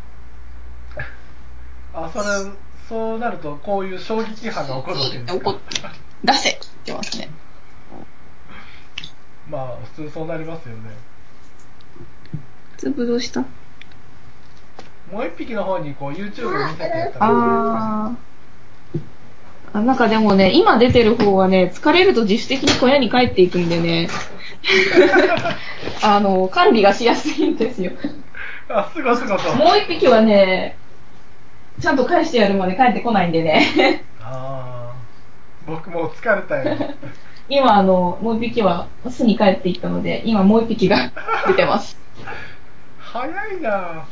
あ、それ、そうなるとこういう衝撃波が起こるわけですか。 出せって言ってますね。 まあ普通そうなりますよね。 つぶどうした？ もう一匹の方にこう YouTube を見せてやったらいいんじゃないですかね。 ああ、なんかでもね、今出てる方はね、疲れると自主的に小屋に帰っていくんでね、あの、管理がしやすいんですよ。 あ、すごいすごいと。 もう一匹はね、ちゃんと返してやるまで帰ってこないんでね。 ああ、僕もう疲れたよ。 今、あの、もう一匹は巣に帰っていったので、今もう一匹が出てます。 早いな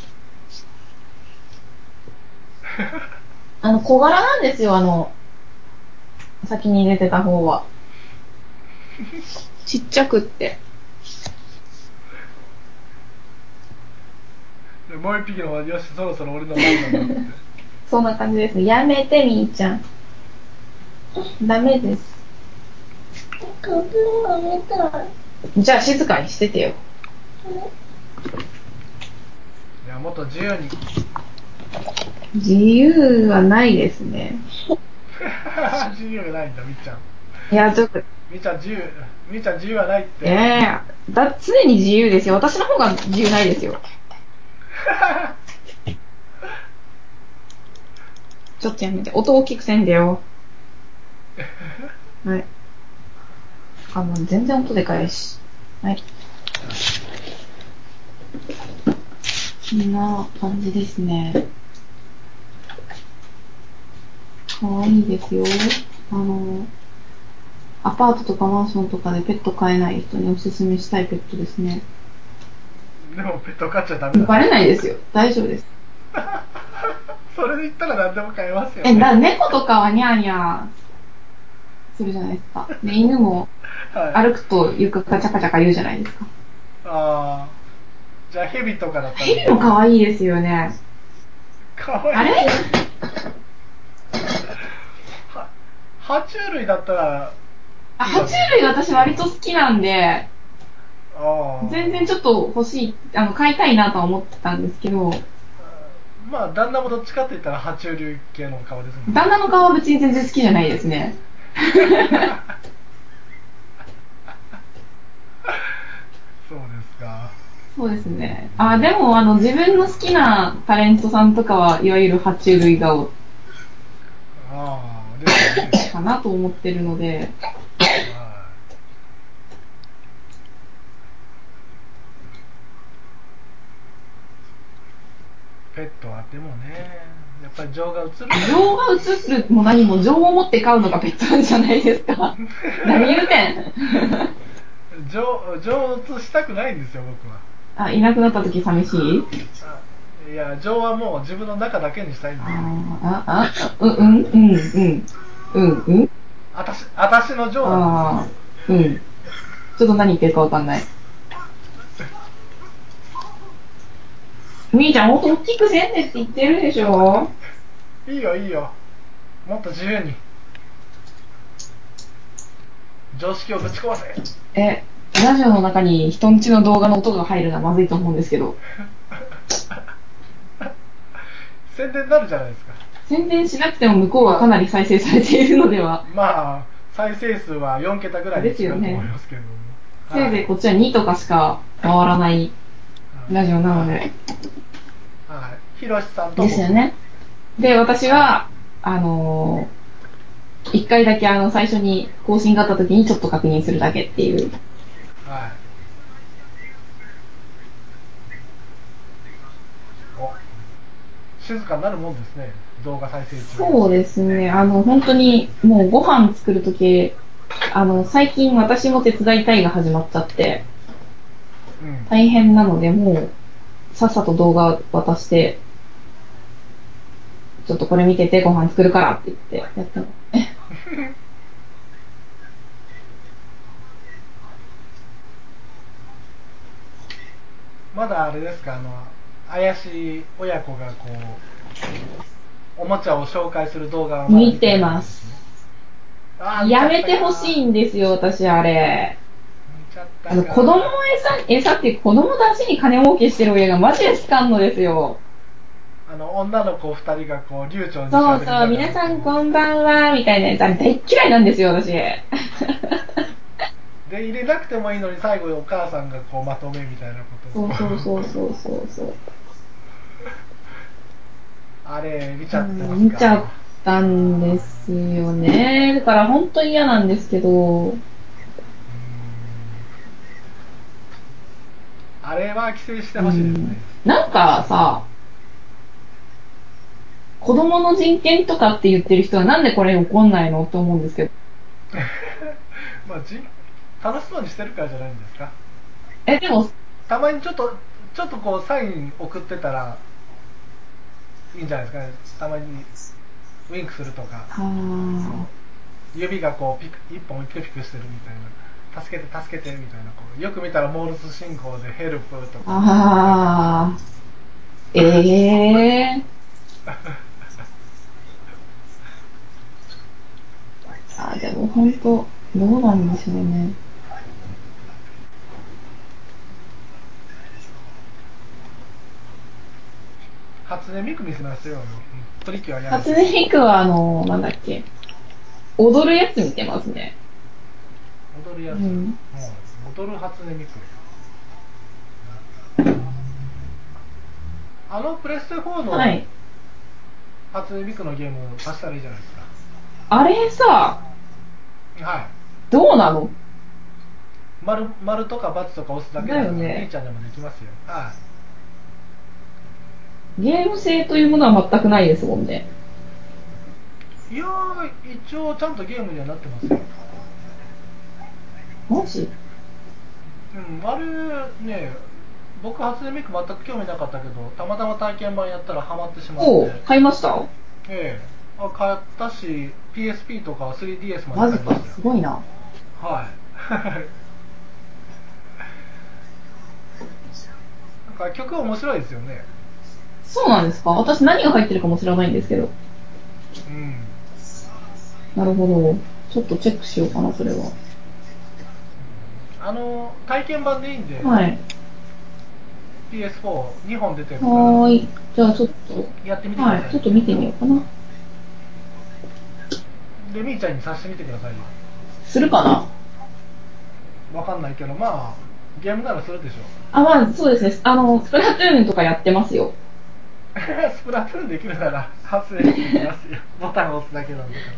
あの、小柄なんですよ、あの、先に出てた方は。ちっちゃくって。 でもう一匹のは、よし、そろそろ俺の番なんだって。 そんな感じですね。やめて、みーちゃん。ダメです。 壁が見たい。 じゃあ静かにしててよ。 いや、もっと自由に。 自由はないですね。 自由がないんだ、みっちゃん。 いや、ちょっと。 みっちゃん自由、みっちゃん自由はないって。 ええー、だ、常に自由ですよ。私の方が自由ないですよ。ちょっとやめて。音大きくせんでよ。はい。あの、全然音でかいし。はい。こんな感じですね。かわいいですよ。あの、アパートとかマンションとかでペット飼えない人におすすめしたいペットですね。 でもペット飼っちゃダメだ。 バレないですよ。大丈夫です。 それで言ったら何でも飼えますよね。 え、だ、猫とかはニャーニャーするじゃないですか。で、犬も歩くとよくカチャカチャカ言うじゃないですか。 ああ。じゃあヘビとかだったら。 ヘビも可愛いですよね。 かわいい。 あれは、爬虫類だったら。 あ、爬虫類私割と好きなんで、 あ全然ちょっと欲しい、あの、買いたいなとは思ってたんですけど、 まあ、旦那もどっちかって言ったら爬虫類系の顔ですもんね。 旦那の顔は別に全然好きじゃないですね。 そうですか。 そうですね。あ、でもあの自分の好きなタレントさんとかはいわゆる爬虫類顔ああ、ですね。 かなと思ってるので。 はい。ペットはでもね、やっぱり情が映る。 情が映るも何も情を持って飼うのがペットなんじゃないですか。何言うてん。 情、情を映したくないんですよ、僕は。 あ、いなくなった時寂しい？ いや、情はもう自分の中だけにしたいんですよ。 ああ、あ、うん、うん、うん、うん、うん。 あたし、あたしの情なんですよ。 ああ、うん。ちょっと何言ってるかわかんない。みーちゃん、もっと大きくせんでって言ってるでしょ。 いいよ、いいよ。もっと自由に。常識をぶち壊せ。 え、ラジオの中に人んちの動画の音が入るのはまずいと思うんですけど。 宣伝になるじゃないですか。 宣伝しなくても向こうはかなり再生されているのでは。 まあ、再生数はよんけたぐらいに違うと思いますけれども。 せいぜいこっちはにとかしか回らないラジオなので。 はい。ひろしさんとですよね。で、私は、あのー、一回だけあの、最初に更新があった時にちょっと確認するだけっていう。 はい。お、静かになるもんですね。動画再生中。 そうですね。あの、本当に、もうご飯作るとき、あの、最近私も手伝いたいが始まっちゃって、 うん、 大変なので、もう、さっさと動画渡して、ちょっとこれ見ててご飯作るからって言ってやったの。 まだあれですか、あの、怪しい親子がこう、おもちゃを紹介する動画はまだ見てます。やめてほしいんですよ、私あれ。あの、子供を餌、餌っていう子供と足に金儲けしてる親がマジで好かんのですよ。 あの、女の子二人がこう、流暢にそうそう、皆さんこんばんは、みたいなやつ、あれ大嫌いなんですよ、私。で、 入れなくてもいいのに最後お母さんがこうまとめみたいなことを。 そうそうそうそうそう。 あれ、見ちゃってますか？ 見ちゃったんですよね。だから本当に嫌なんですけど、 あれは規制してうほしいですね。 ん、なんかさ、子供の人権とかって言ってる人はなんでこれ怒んないのって思うんですけど。 まあ、じ楽しそうにしてるからじゃないんですか。 え、でも、 たまにちょっとちょっとこうサイン送ってたらいいんじゃないですかね。たまにウィンクするとか、 あ指がこうピク一本ピクピクしてるみたいな、助けて助けてみたいな、こうよく見たらモールス信号でヘルプとか。 あー、えー。あ、でも本当、どうなんでしょうね。 初音ミク見せますよ。うん、プリキュアやめて。 初音ミクはあの、なんだっけ、踊るやつ見てますね。 踊るやつ、 うん、 うん、踊る初音ミク。あのプレステフォーのはい。 初音ミクのゲーム足したらいいじゃないですか。 あれさ、 はい。 どうなの？ 丸、丸とか×とか押すだけなら、 だよね。 B ちゃんでもできますよ。はい。 ゲーム性というものは全くないですもんね。 いやー、一応ちゃんとゲームにはなってますよ。 マジ？ うん、あれね、僕初音ミク全く興味なかったけど、たまたま体験版やったらハマってしまって。 おう、買いました？ ええ、あ、買ったし、ピーエスピー とか スリーディーエス までマジか、 買いましたよ。 すごいな。 はい。なんか曲面白いですよね。 そうなんですか？私何が入ってるかも知らないんですけど。 うん。 なるほど。ちょっとチェックしようかな、それは。 あの、体験版でいいんで、 はい。 ピーエスフォーに 本出てるから、 はーい。じゃあちょっと、 やってみてください。 はい、ちょっと見てみようかな。 で、みーちゃんにさしてみてくださいよ。 するかな？ わかんないけど、まあ、ゲームならするでしょう。 あ、まあ、そうですね。あの、スプラトゥーンとかやってますよ。 スプラトゥーンできるなら、発声できますよ。ボタンを押すだけなんだから。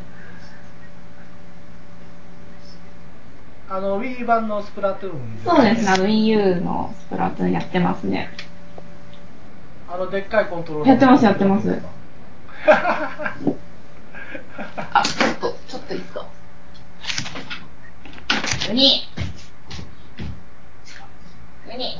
あの、Wii 版のスプラトゥーンですね。 そうですね。あの Wii U のスプラトゥーンやってますね。 あの、でっかいコントローラーやってます、やってます。 あ、 ちょっと、ちょっといいですか。ウニウニ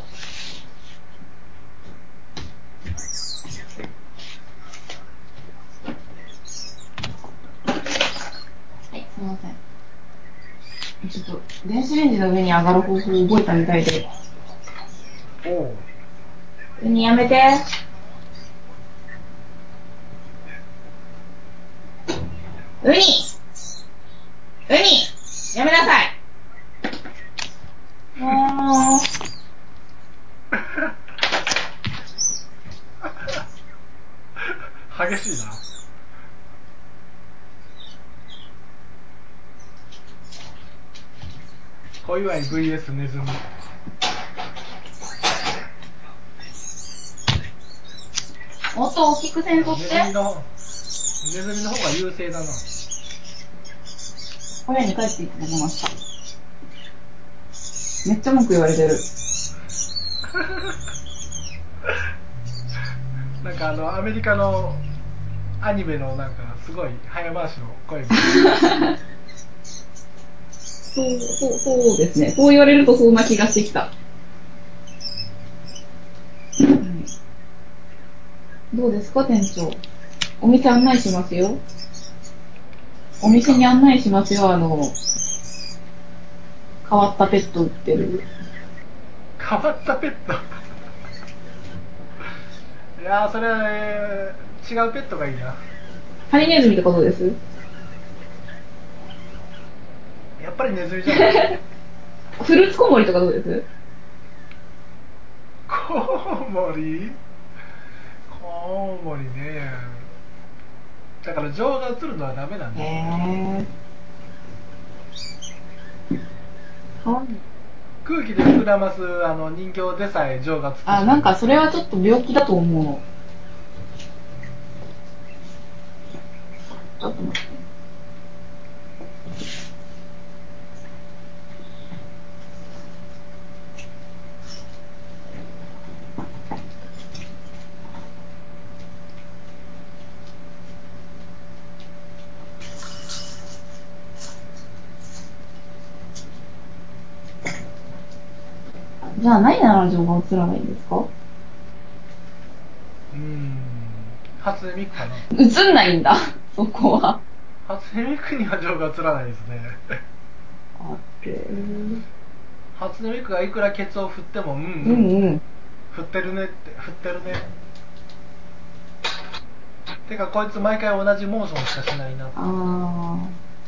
はい、すみません。ちょっと、電子レンジの上に上がる方法を覚えたみたいで。 おう。 ウニやめて。ウニウニやめなさい。もう。 激しいな。小祝 ブイエス ネズミ。 音大きくせんとって。 ネズミの、ネズミの方が優勢だな。 親に帰ってきて寝ました。めっちゃ文句言われてる。 なんかあの、アメリカのアニメのなんか、すごい早回しの声みたいな。 そう、そう、そうですね。そう言われるとそんな気がしてきた。うん、どうですか、店長。お店案内しますよ。お店に案内しますよ、あの、変わったペット売ってる。 変わったペット。いやー、それは、えー、違うペットがいいな。 ハリネズミってことです。 やっぱりネズミじゃない。 フルーツコウモリとかどうです。 コウモリコウモリね。だから情が映るのはダメなんですね。 へー。かわいい。 空気で膨らますあの人形でさえ情が映ってしまあ、 う。 なんかそれはちょっと病気だと思う。ちょじゃあ何なら情が映らないんですか？ うーん、初音ミクかな。 映んないんだ、そこは。 初音ミクには情が映らないですね。 あれー。 初音ミクがいくらケツを振っても、うん、うん、 うんうん。 振ってるねって、振ってるね。てか、こいつ毎回同じモーションしかしないなって。 あー。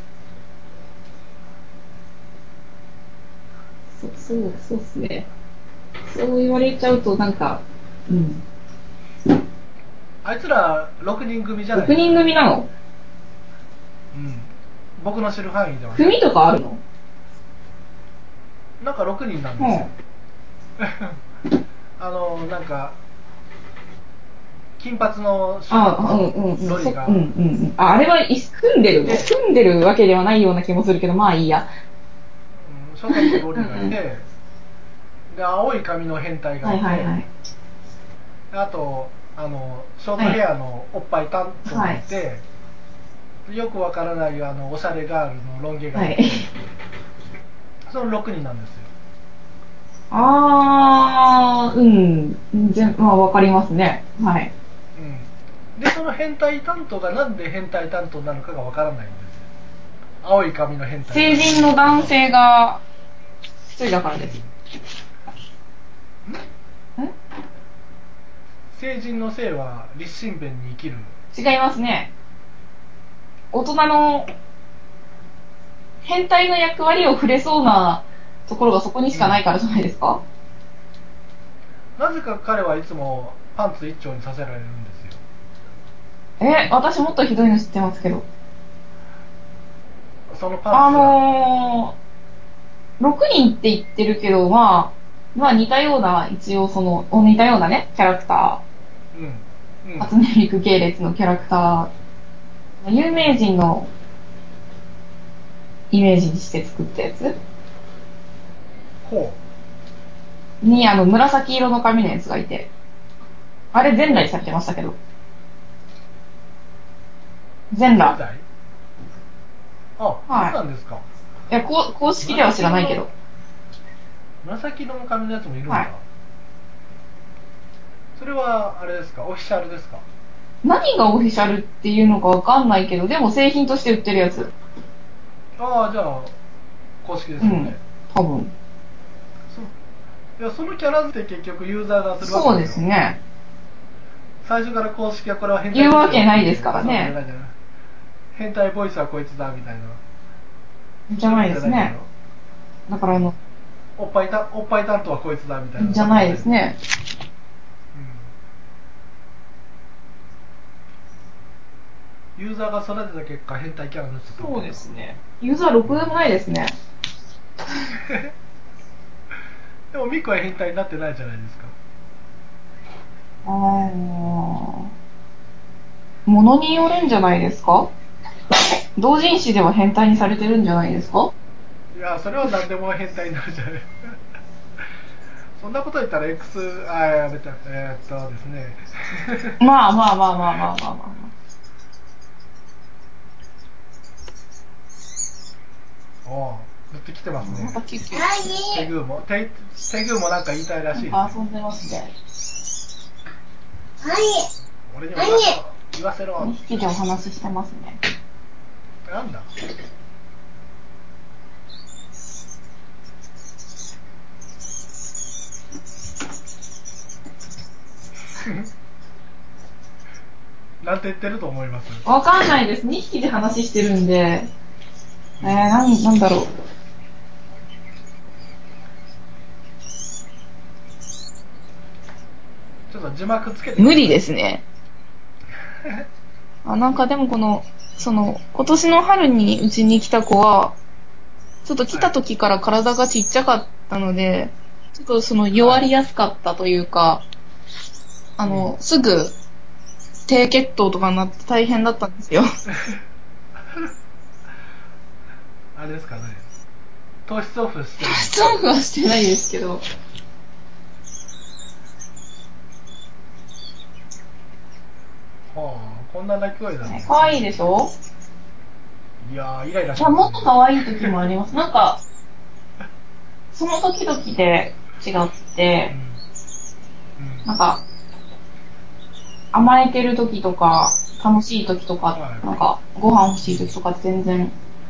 そ、そう、そうっすね。そう言われちゃうとなんか、うん。 あいつらろくにん組じゃないろくにんですか。 組なの？ うん。僕の知る範囲ではね。 組とかあるの？ なんかろくにんなんですよ。あの、なんか、金髪のシュああ、 ートうんうんうん。 ロリが、 うんうんうん。あ、あれはい組んでるの？ で組んでるわけではないような気もするけど、まあいいや。 うん、ショートのロリがいて、 うんうん、 で、青い髪の変態がはいいて、 はいはい。 あと、あの、ショートヘアのおっぱい担当がいて、はい、よくわからないあのおしゃれガールのロン毛がいて、はい、そのろくにんなんですよ。 あー、うん。全まあわかりますね。はい。 うん。で、その変態担当がなんで変態担当なのかがわからないんですよ。青い髪の変態。 成人の男性が一人だからです。 ん？成人の性は立身弁に生きる。 違いますね。大人の変態の役割を触れそうなところがそこにしかないからじゃないですか？ うん、なぜか彼はいつもパンツ一丁にさせられるんですよ。 え、私もっとひどいの知ってますけど。 そのパンツあのー、ろくにんって言ってるけど、まあ、まあ似たような、一応その、似たようなね、キャラクター。うん。うん。 初音ミク系列のキャラクター、有名人のイメージにして作ったやつほう。に、あの、紫色の髪のやつがいて。あれ、全裸にされてましたけど。全裸。 全体？あ、 はい。 そうなんですか。 いや、こ公式では知らないけど。 紫色の髪のやつもいるんだ。 はい。 それは、あれですか、オフィシャルですか？ 何がオフィシャルっていうのかわかんないけど、でも製品として売ってるやつ。 ああ、じゃあ、公式ですよね。 うん。多分。 いや、そのキャラって結局ユーザーがするわけそうですね。 最初から公式はこれは変態言うわけないですからね。 変態ボイスはこいつだみたいな。 じゃないですね。だからあの、 おっぱいたおっぱい担当はこいつだみたいな。 じゃないですね。 うん、ユーザーが育てた結果変態キャラになっちゃった。 そうですね。ユーザーろくでもないですね。 でもミクは変態になってないじゃないですか。 あー、ものによるんじゃないですか？同人誌では変態にされてるんじゃないですか？ いや、それは何でも変態になるじゃない。そんなこと言ったら X、あ、やめた。えー、っとですね。 まあまあまあまあまあまあまあ、まあ。おう、ずっと来てますね。 なんかキュッキュテグーも、テテグーもなんか言いたいらしいですよ。 なんか遊んでますね。 俺にも言わせろ。言わせろ。 にひきでお話ししてますね。 なんだ。なんて言ってると思います？ わかんないです。にひきで話してるんで、えー、なん、なんだろう。 ちょっと字幕つけて。 無理ですね。あ、なんかでもこの、その、今年の春にうちに来た子は、ちょっと来た時から体がちっちゃかったので、ちょっとその弱りやすかったというか、はい、あの、うん、すぐ低血糖とかになって大変だったんですよ。 あれですかね。糖質オフしてない。 糖質オフはしてないですけど。 はあ、こんな鳴き声なんですね。 可愛いでしょ？ いやー、イライラします、ね。 ね。 もっと可愛い時もあります。なんか、その時々で、 違ってう、んうん、 なんか、甘えてる時とか、楽しい時とか、 はい、 なんか、ご飯欲しい時とか全然。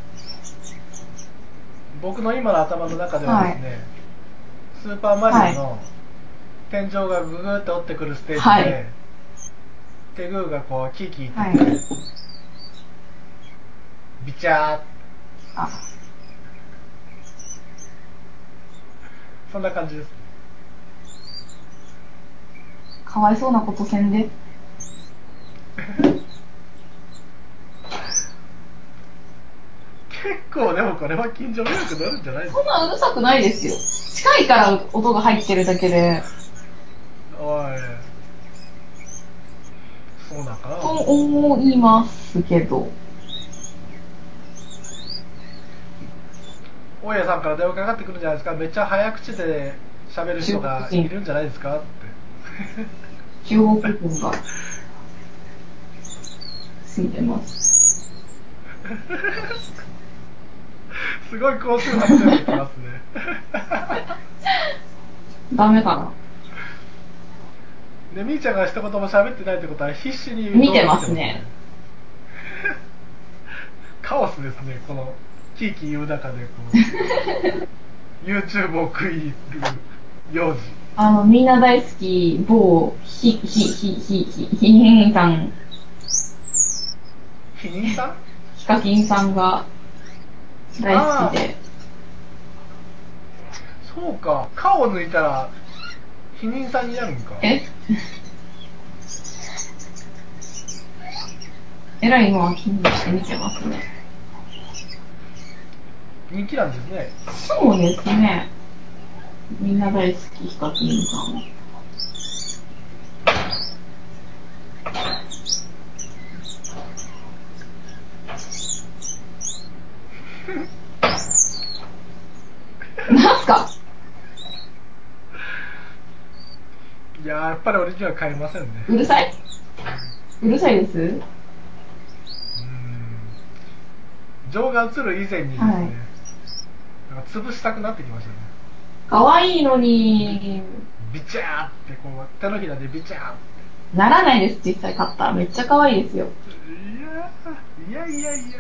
僕の今の頭の中ではですね、はい、スーパーマリオの天井がググーって折ってくるステージで、はい、テグーがこうキーキー言ってて、はい、ビチャーって、 あ、 そんな感じです。 かわいそうなことせんで。 結構でもこれは近所迷惑になるんじゃないですか。 そんなうるさくないですよ。近いから音が入ってるだけで。 おい、そうなんかなと思いますけど。 大家さんから電話かかってくるんじゃないですか。めっちゃ早口で喋る人がいるんじゃないですかって。 中国人が住んでます。 すごい高周波の電話来ますね。 ダメかな。 で、みーちゃんが一言も喋ってないってことは必死に見てますね。 カオスですね、このキーキー言う中でこうYouTube を食い入る幼児。 あのみんな大好き某ひひひひひひひんさん。 ひにんさん？ ヒカキンさんが大好きで。 そうか、顔を抜いたらひにんさんになるんか。 え？えらい今は気にして見てますね。 人気なんですね。 そうですね。みんな大好きヒカキンさん。なんすか？ いやー、やっぱり俺には買えませんね。 うるさい？うるさいです？うーん。 情が映る以前にですね、はい、なんか潰したくなってきましたね。 かわいいのに。 ビチャーってこう手のひらでビチャーって。 ならないです、実際買ったら。めっちゃ可愛いですよ。 いやいやいやいや。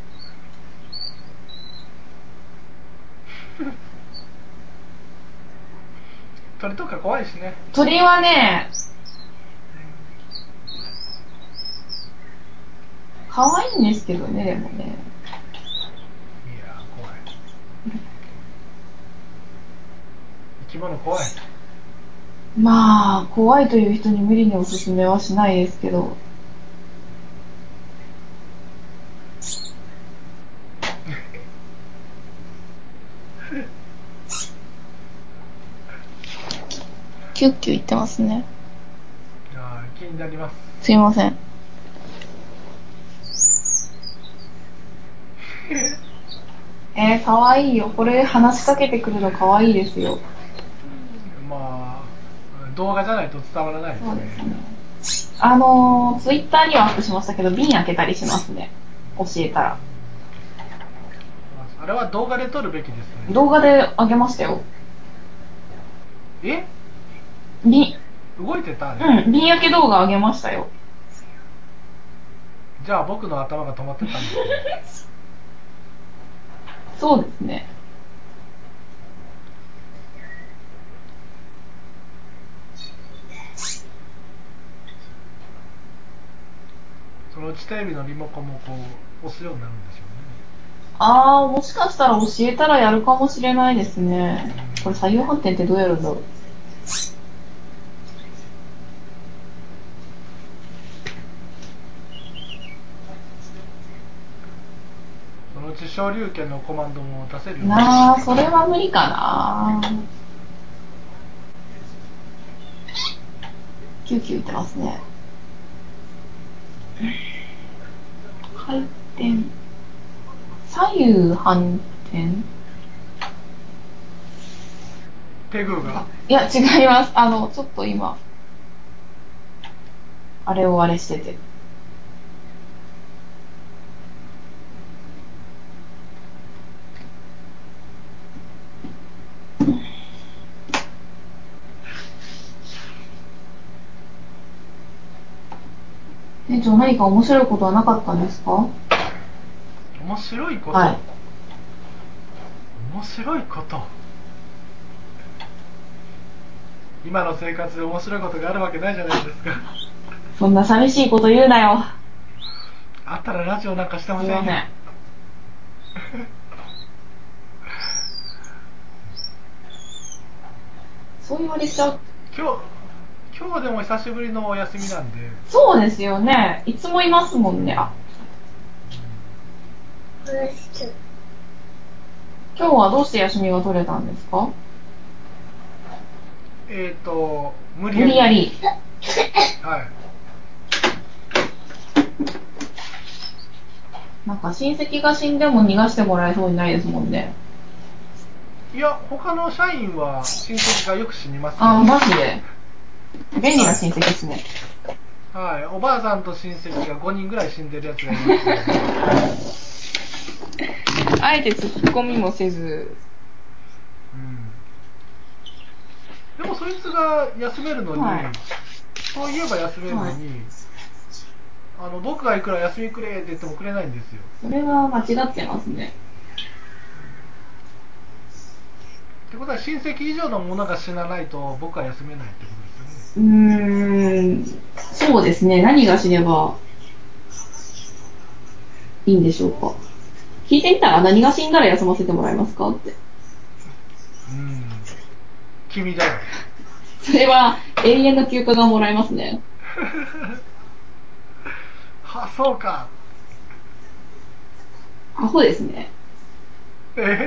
鳥とか怖いしね。 鳥はね、可愛いんですけどね、でもね。いやー、怖い。生き物怖い。 まあ、怖いという人に無理におすすめはしないですけど。キュッキュ言ってますね。 あー、気になります。 すいません。えー、かわいいよ。これ話しかけてくるのかわいいですよ。 まあ、動画じゃないと伝わらないですね。 そうですね。あのー、ツイッターにはアップしましたけど、瓶開けたりしますね。教えたら。 あれは動画で撮るべきですね。 動画であげましたよ。 え？ 瓶。 動いてたね。 うん、瓶開け動画あげましたよ。 じゃあ僕の頭が止まってたんですね。 そうですね。 そのうちテレビのリモコンもこう押すようになるんでしょうね。 あー、もしかしたら教えたらやるかもしれないですね。これ左右反転ってどうやるんだろう。 そのうち昇竜拳のコマンドも出せるようになあ、それは無理かな。キューキュー言ってますね。回転。左右反転？ ペグが。 いや、違います。あの、ちょっと今、あれをあれしてて。 店長、何か面白いことはなかったんですか？ 面白いこと、 はい。 面白いこと、今の生活で面白いことがあるわけないじゃないですか。 そんな寂しいこと言うなよ。 あったらラジオなんかしてませんよ。 すいません。そう言われちゃう。 今日今日でも久しぶりのお休みなんで。 そうですよね。いつもいますもんね。あ、今日はどうして休みが取れたんですか？ えっ、ー、と無理無理やり。 はい。 なんか親戚が死んでも逃がしてもらえそうにないですもんね。 いや、他の社員は親戚がよく死にますよ。 あ、マジで。便利な親戚ですね。 はい、はい、おばあさんと親戚がごにんぐらい死んでるやつがいます。 あえてツッコミもせず。 うん。でもそいつが休めるのに、はい、そう言えば休めるのに、はい、あの僕がいくら休みくれって言ってもくれないんですよ。 それは間違ってますね。 ってことは親戚以上のものが死なないと僕は休めないってことですよね。うーん、そうですね。何が死ねばいいんでしょうか。聞いてみたら何が死んだら休ませてもらえますかって。 うん、君だよ。 それは永遠の休暇がもらえますね。 は、そうか。 アホですね。 え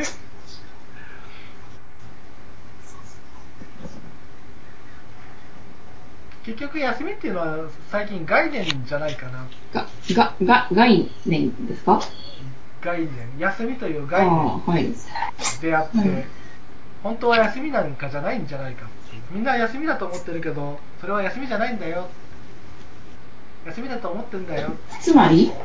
結局休みっていうのは最近概念じゃないかな。 が、が、が、概念ですか？ 概念、休みという概念であって、はい、本当は休みなんかじゃないんじゃないかっていう。みんな休みだと思ってるけど、それは休みじゃないんだよ。休みだと思ってんだよ。 つまり？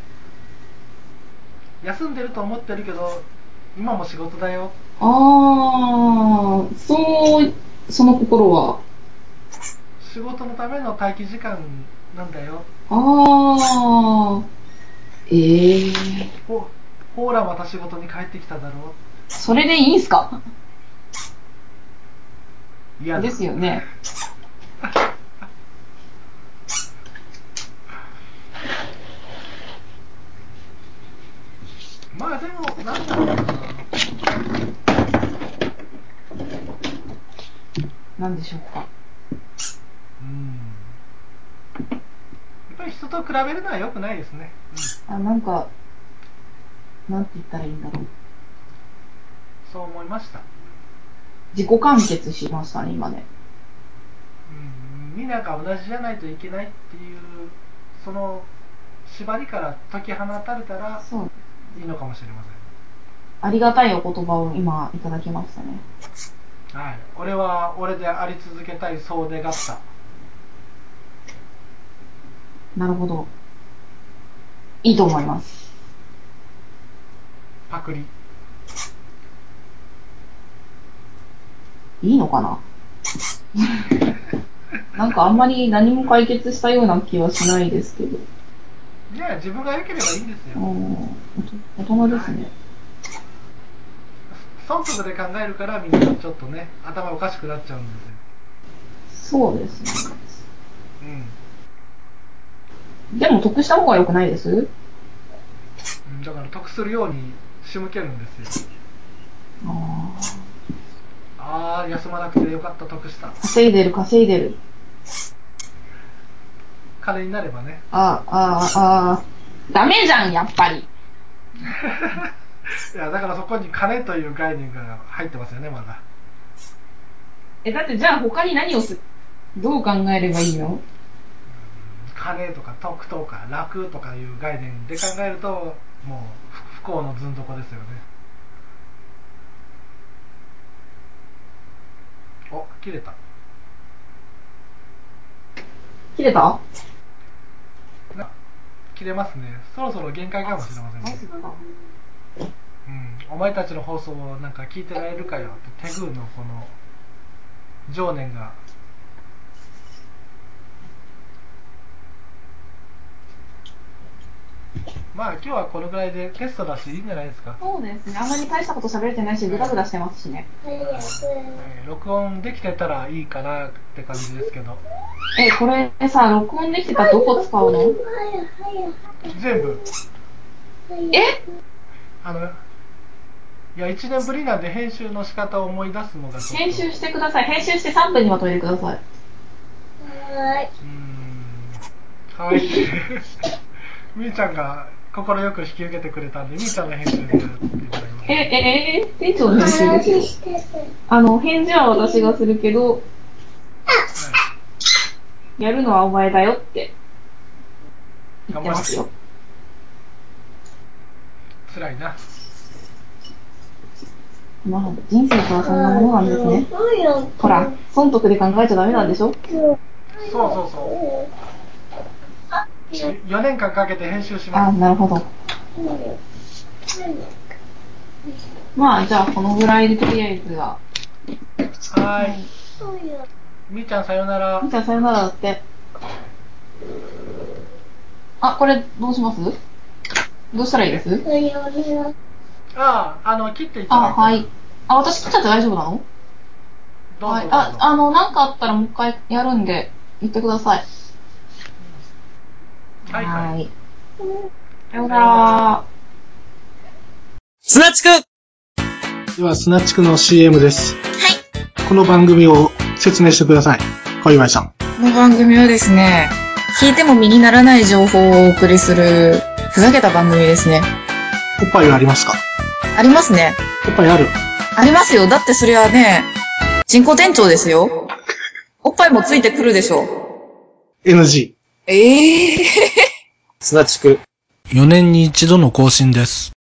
休んでると思ってるけど、今も仕事だよ。 ああ、そう、その心は仕事のための待機時間なんだよ。 ああ、ええー。 ほ、ほらまた仕事に帰ってきただろう。 それでいいんすか？ 嫌ですよね。 まあでも、なんだろうな。 なんでしょうか。 うん。やっぱり人と比べるのは良くないですね。 うん、あ、なんか、なんて言ったらいいんだろう。 そう思いました。 自己完結しましたね、今ね。 うん、みんなが同じじゃないといけないっていう、その縛りから解き放たれたらいいのかもしれません。 ありがたいお言葉を今いただきましたね。 はい、俺は俺であり続けたい、そう願った。 なるほど。いいと思います。 パクリ。 いいのかななんかあんまり何も解決したような気はしないですけど。 いや、自分が良ければいいんですよ。 大人ですね。 損得で考えるからみんなちょっとね、頭おかしくなっちゃうんですよ。そうですね。 うん。 でも得した方が良くないです？ だから得するように仕向けるんですよ。ああ、休まなくてよかった、得した。 稼いでる稼いでる。 金になればね。 ああ、ああ、あダメじゃん、やっぱり。 いや、だからそこに金という概念が入ってますよね、まだ。 え、だってじゃあ他に何をす、どう考えればいいの？ 金とか得とか楽とかいう概念で考えると、もう不幸のずんどこですよね。お、切れた。 切れた？ な切れますね。そろそろ限界かもしれませんね。うん、お前たちの放送をなんか聞いてられるかよってテグーのこの情念が。 まあ今日はこのぐらいでテストだしいいんじゃないですか。 そうですね。あんまり大したこと喋れてないし、グダグダしてますしね。 えー録音できてたらいいかなって感じですけど。 え、これさ、録音できてたらどこ使うの？ 全部。 え？ あの、いや、いちねんぶりなんで編集の仕方を思い出すのがちょっと。 編集してください。編集してさんぷんにまとめてください。 はい。 うーん。はい。みーちゃんが快く引き受けてくれたんで、みーちゃんの編集でやっていただきます。 え、え、え、店長の編集ですよ。あの、返事は私がするけど、やるのはお前だよって言ってますよ。 辛いな。 まあ、人生とはそんなものなんですね。ほら、損得で考えちゃダメなんでしょ？ そうそうそう。よねんかんかけて編集しあ、 ます。 なるほど。まあ、じゃあ、このぐらいでとりあえずは。 はーい。みーちゃんさよなら。 みーちゃんさよならだって。あ、これどうします？どうしたらいいです？ ああ、あの、切っていただいあ、 たら。 はい。あ、私切っちゃって大丈夫なの？はい。 どうぞどうぞ。 あ、あの、なんかあったらもう一回やるんで、言ってください。 はいはい。 ーい。さよなら。 スナチク。 では、スナチクの シーエム です。 はい。 この番組を説明してください。小岩井さん。 この番組はですね、聞いても身にならない情報をお送りする、ふざけた番組ですね。 おっぱいはありますか？ ありますね。 おっぱいある？ ありますよ。だってそれはね、人工店長ですよ。おっぱいもついてくるでしょ。 エヌジー。 ええー。 スナチク。 よねんに一度の更新です。